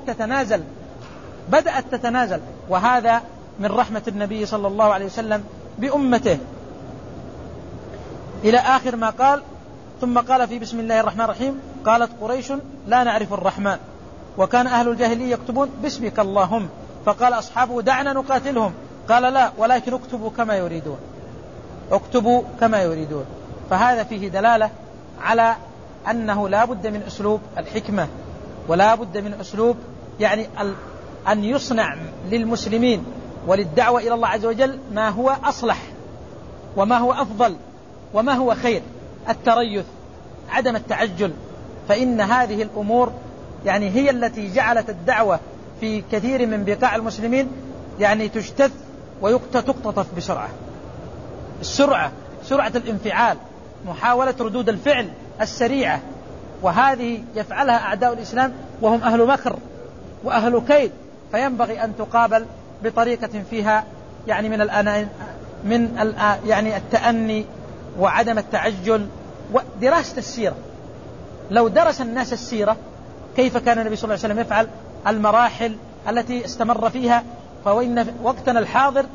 تتنازل. وهذا من رحمة النبي صلى الله عليه وسلم بأمته، إلى آخر ما قال: ثم قال في بسم الله الرحمن الرحيم: قالت قريش لا نعرف الرحمن، وكان أهل الجاهلية يكتبون باسمك اللهم، فقال أصحابه دعنا نقاتلهم، قال لا، ولكن اكتبوا كما يريدون. فهذا فيه دلالة على أنه لا بد من أسلوب الحكمة، ولا بد من أسلوب يعني أن يصنع للمسلمين وللدعوة إلى الله عز وجل ما هو أصلح وما هو أفضل وما هو خير. التريث، عدم التعجل، فإن هذه الأمور يعني هي التي جعلت الدعوة في كثير من بقاع المسلمين يعني تجتث وتقتطف بسرعة. سرعة الانفعال، محاولة ردود الفعل السريعة، وهذه يفعلها أعداء الإسلام وهم أهل مكر وأهل كيد، فينبغي أن تقابل بطريقة فيها يعني يعني التأني وعدم التعجل ودراسة السيرة. لو درس الناس السيرة كيف كان النبي صلى الله عليه وسلم يفعل، المراحل التي استمر فيها، فإن وقتنا الحاضر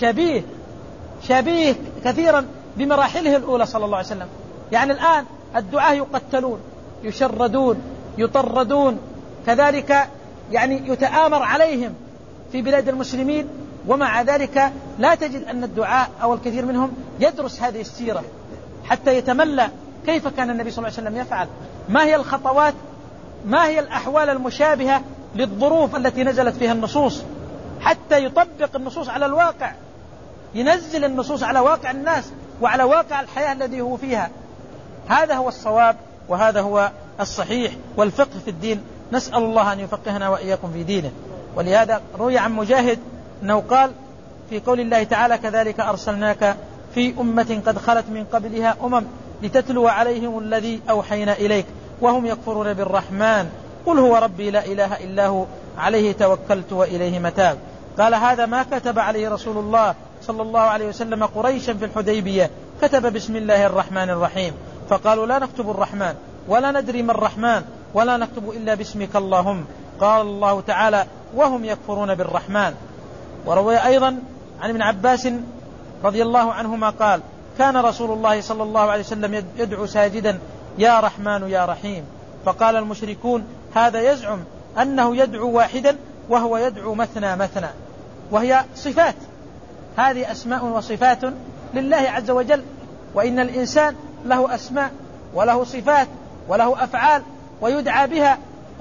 شبيه كثيرا بمراحله الأولى صلى الله عليه وسلم. يعني الآن الدعاة يقتلون، يشردون، يطردون، كذلك يعني يتآمر عليهم في بلاد المسلمين، ومع ذلك لا تجد أن الدعاء أو الكثير منهم يدرس هذه السيرة حتى يتملى كيف كان النبي صلى الله عليه وسلم يفعل، ما هي الخطوات، ما هي الأحوال المشابهة للظروف التي نزلت فيها النصوص، حتى يطبق النصوص على الواقع، ينزل النصوص على واقع الناس وعلى واقع الحياة الذي هو فيها. هذا هو الصواب، وهذا هو الصحيح والفقه في الدين. نسأل الله أن يفقهنا وإياكم في دينه. ولهذا روي عن مجاهد أنه قال في قول الله تعالى: كذلك أرسلناك في أمة قد خلت من قبلها لتتلو عليهم الذي أوحينا إليك وهم يكفرون بالرحمن قل هو ربي لا إله إلا هو عليه توكلت وإليه متاب. قال: هذا ما كتب عليه رسول الله صلى الله عليه وسلم قريشا في الحديبية، كتب بسم الله الرحمن الرحيم، فقالوا لا نكتب الرحمن ولا ندري ما الرحمن ولا نكتب إلا باسمك اللهم. قال الله تعالى: وهم يكفرون بالرحمن. وروي أيضا عن ابن عباس رضي الله عنهما قال: كان رسول الله صلى الله عليه وسلم يدعو ساجدا: يا رحمن يا رحيم. فقال المشركون: هذا يزعم أنه يدعو واحدا وهو يدعو مثنى مثنى. وهي صفات، هذه أسماء وصفات لله عز وجل، وإن الإنسان له أسماء وله صفات وله أفعال ويدعى بها،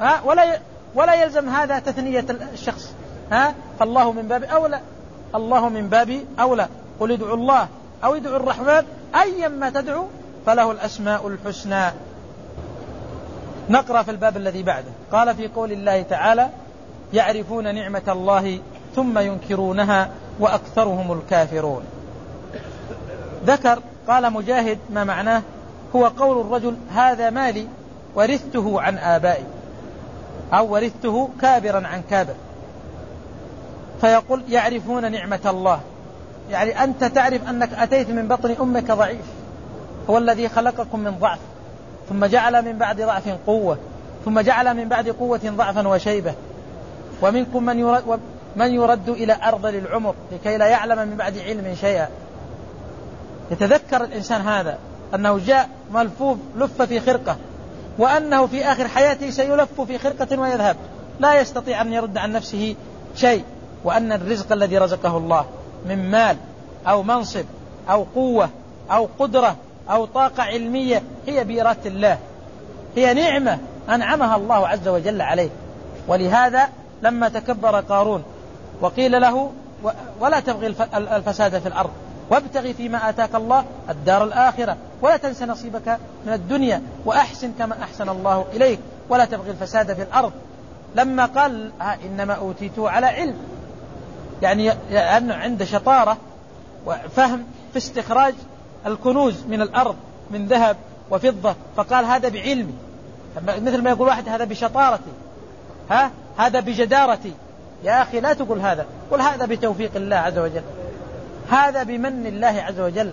ولا يلزم هذا تثنية الشخص، فالله من باب أولى. قل ادعوا الله أو ادعوا الرحمن أيما تدعو فله الأسماء الحسنى. نقرأ في الباب الذي بعده. قال في قول الله تعالى: يعرفون نعمة الله ثم ينكرونها وأكثرهم الكافرون. ذكر قال مجاهد ما معناه: هو قول الرجل هذا مالي ورثته عن آبائي، أو ورثته كابرا عن كابر. فيقول يعرفون نعمة الله، يعني أنت تعرف أنك أتيت من بطن أمك ضعيف، هو الذي خلقكم من ضعف ثم جعل من بعد ضعف قوة ثم جعل من بعد قوة ضعفا وشيبة، ومنكم من يرد إلى أرذل العمر لكي لا يعلم من بعد علم شيئا. يتذكر الإنسان هذا أنه جاء ملفوف لف في خرقة، وأنه في آخر حياته سيلف في خرقة ويذهب، لا يستطيع أن يرد عن نفسه شيء، وأن الرزق الذي رزقه الله من مال أو منصب أو قوة أو قدرة أو طاقة علمية هي بإرادة الله، هي نعمة أنعمها الله عز وجل عليه. ولهذا لما تكبر قارون وقيل له: ولا تبغي الفساد في الأرض وابتغي فيما آتاك الله الدار الآخرة ولا تنس نصيبك من الدنيا وأحسن كما أحسن الله إليك ولا تبغي الفساد في الأرض، لما قال إنما أوتيته على علم، يعني أنه عنده شطارة وفهم في استخراج الكنوز من الأرض من ذهب وفضة، فقال هذا بعلمي. مثل ما يقول واحد هذا بشطارتي، هذا بجدارتي. يا أخي لا تقول هذا، قل هذا بتوفيق الله عز وجل، هذا بمن الله عز وجل.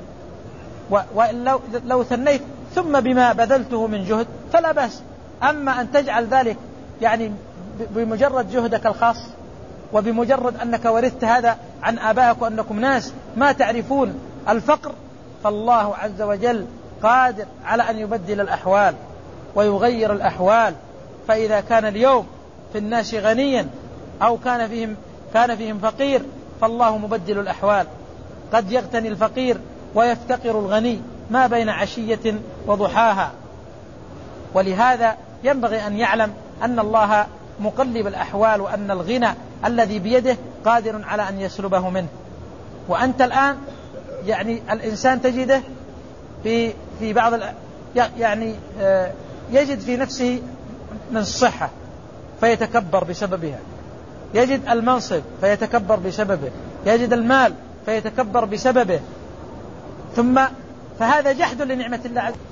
ولو ثنيت ثم بما بذلته من جهد فلا بأس. أما أن تجعل ذلك يعني بمجرد جهدك الخاص وبمجرد أنك ورثت هذا عن آبائك وأنكم ناس ما تعرفون الفقر، فالله عز وجل قادر على أن يبدل الأحوال ويغير الأحوال. فإذا كان اليوم في الناس غنيا أو كان فيهم فقير، فالله مبدل الأحوال. قد يغتني الفقير ويفتقر الغني ما بين عشية وضحاها. ولهذا ينبغي أن يعلم أن الله مقلب الأحوال، وأن الغنى الذي بيده قادر على أن يسلبه منه. وأنت الآن يعني الإنسان تجده في بعض يعني يجد في نفسه من الصحة فيتكبر بسببها، يجد المنصب فيتكبر بسببه، يجد المال فيتكبر بسببه، فهذا جحد لنعمة الله عز وجل.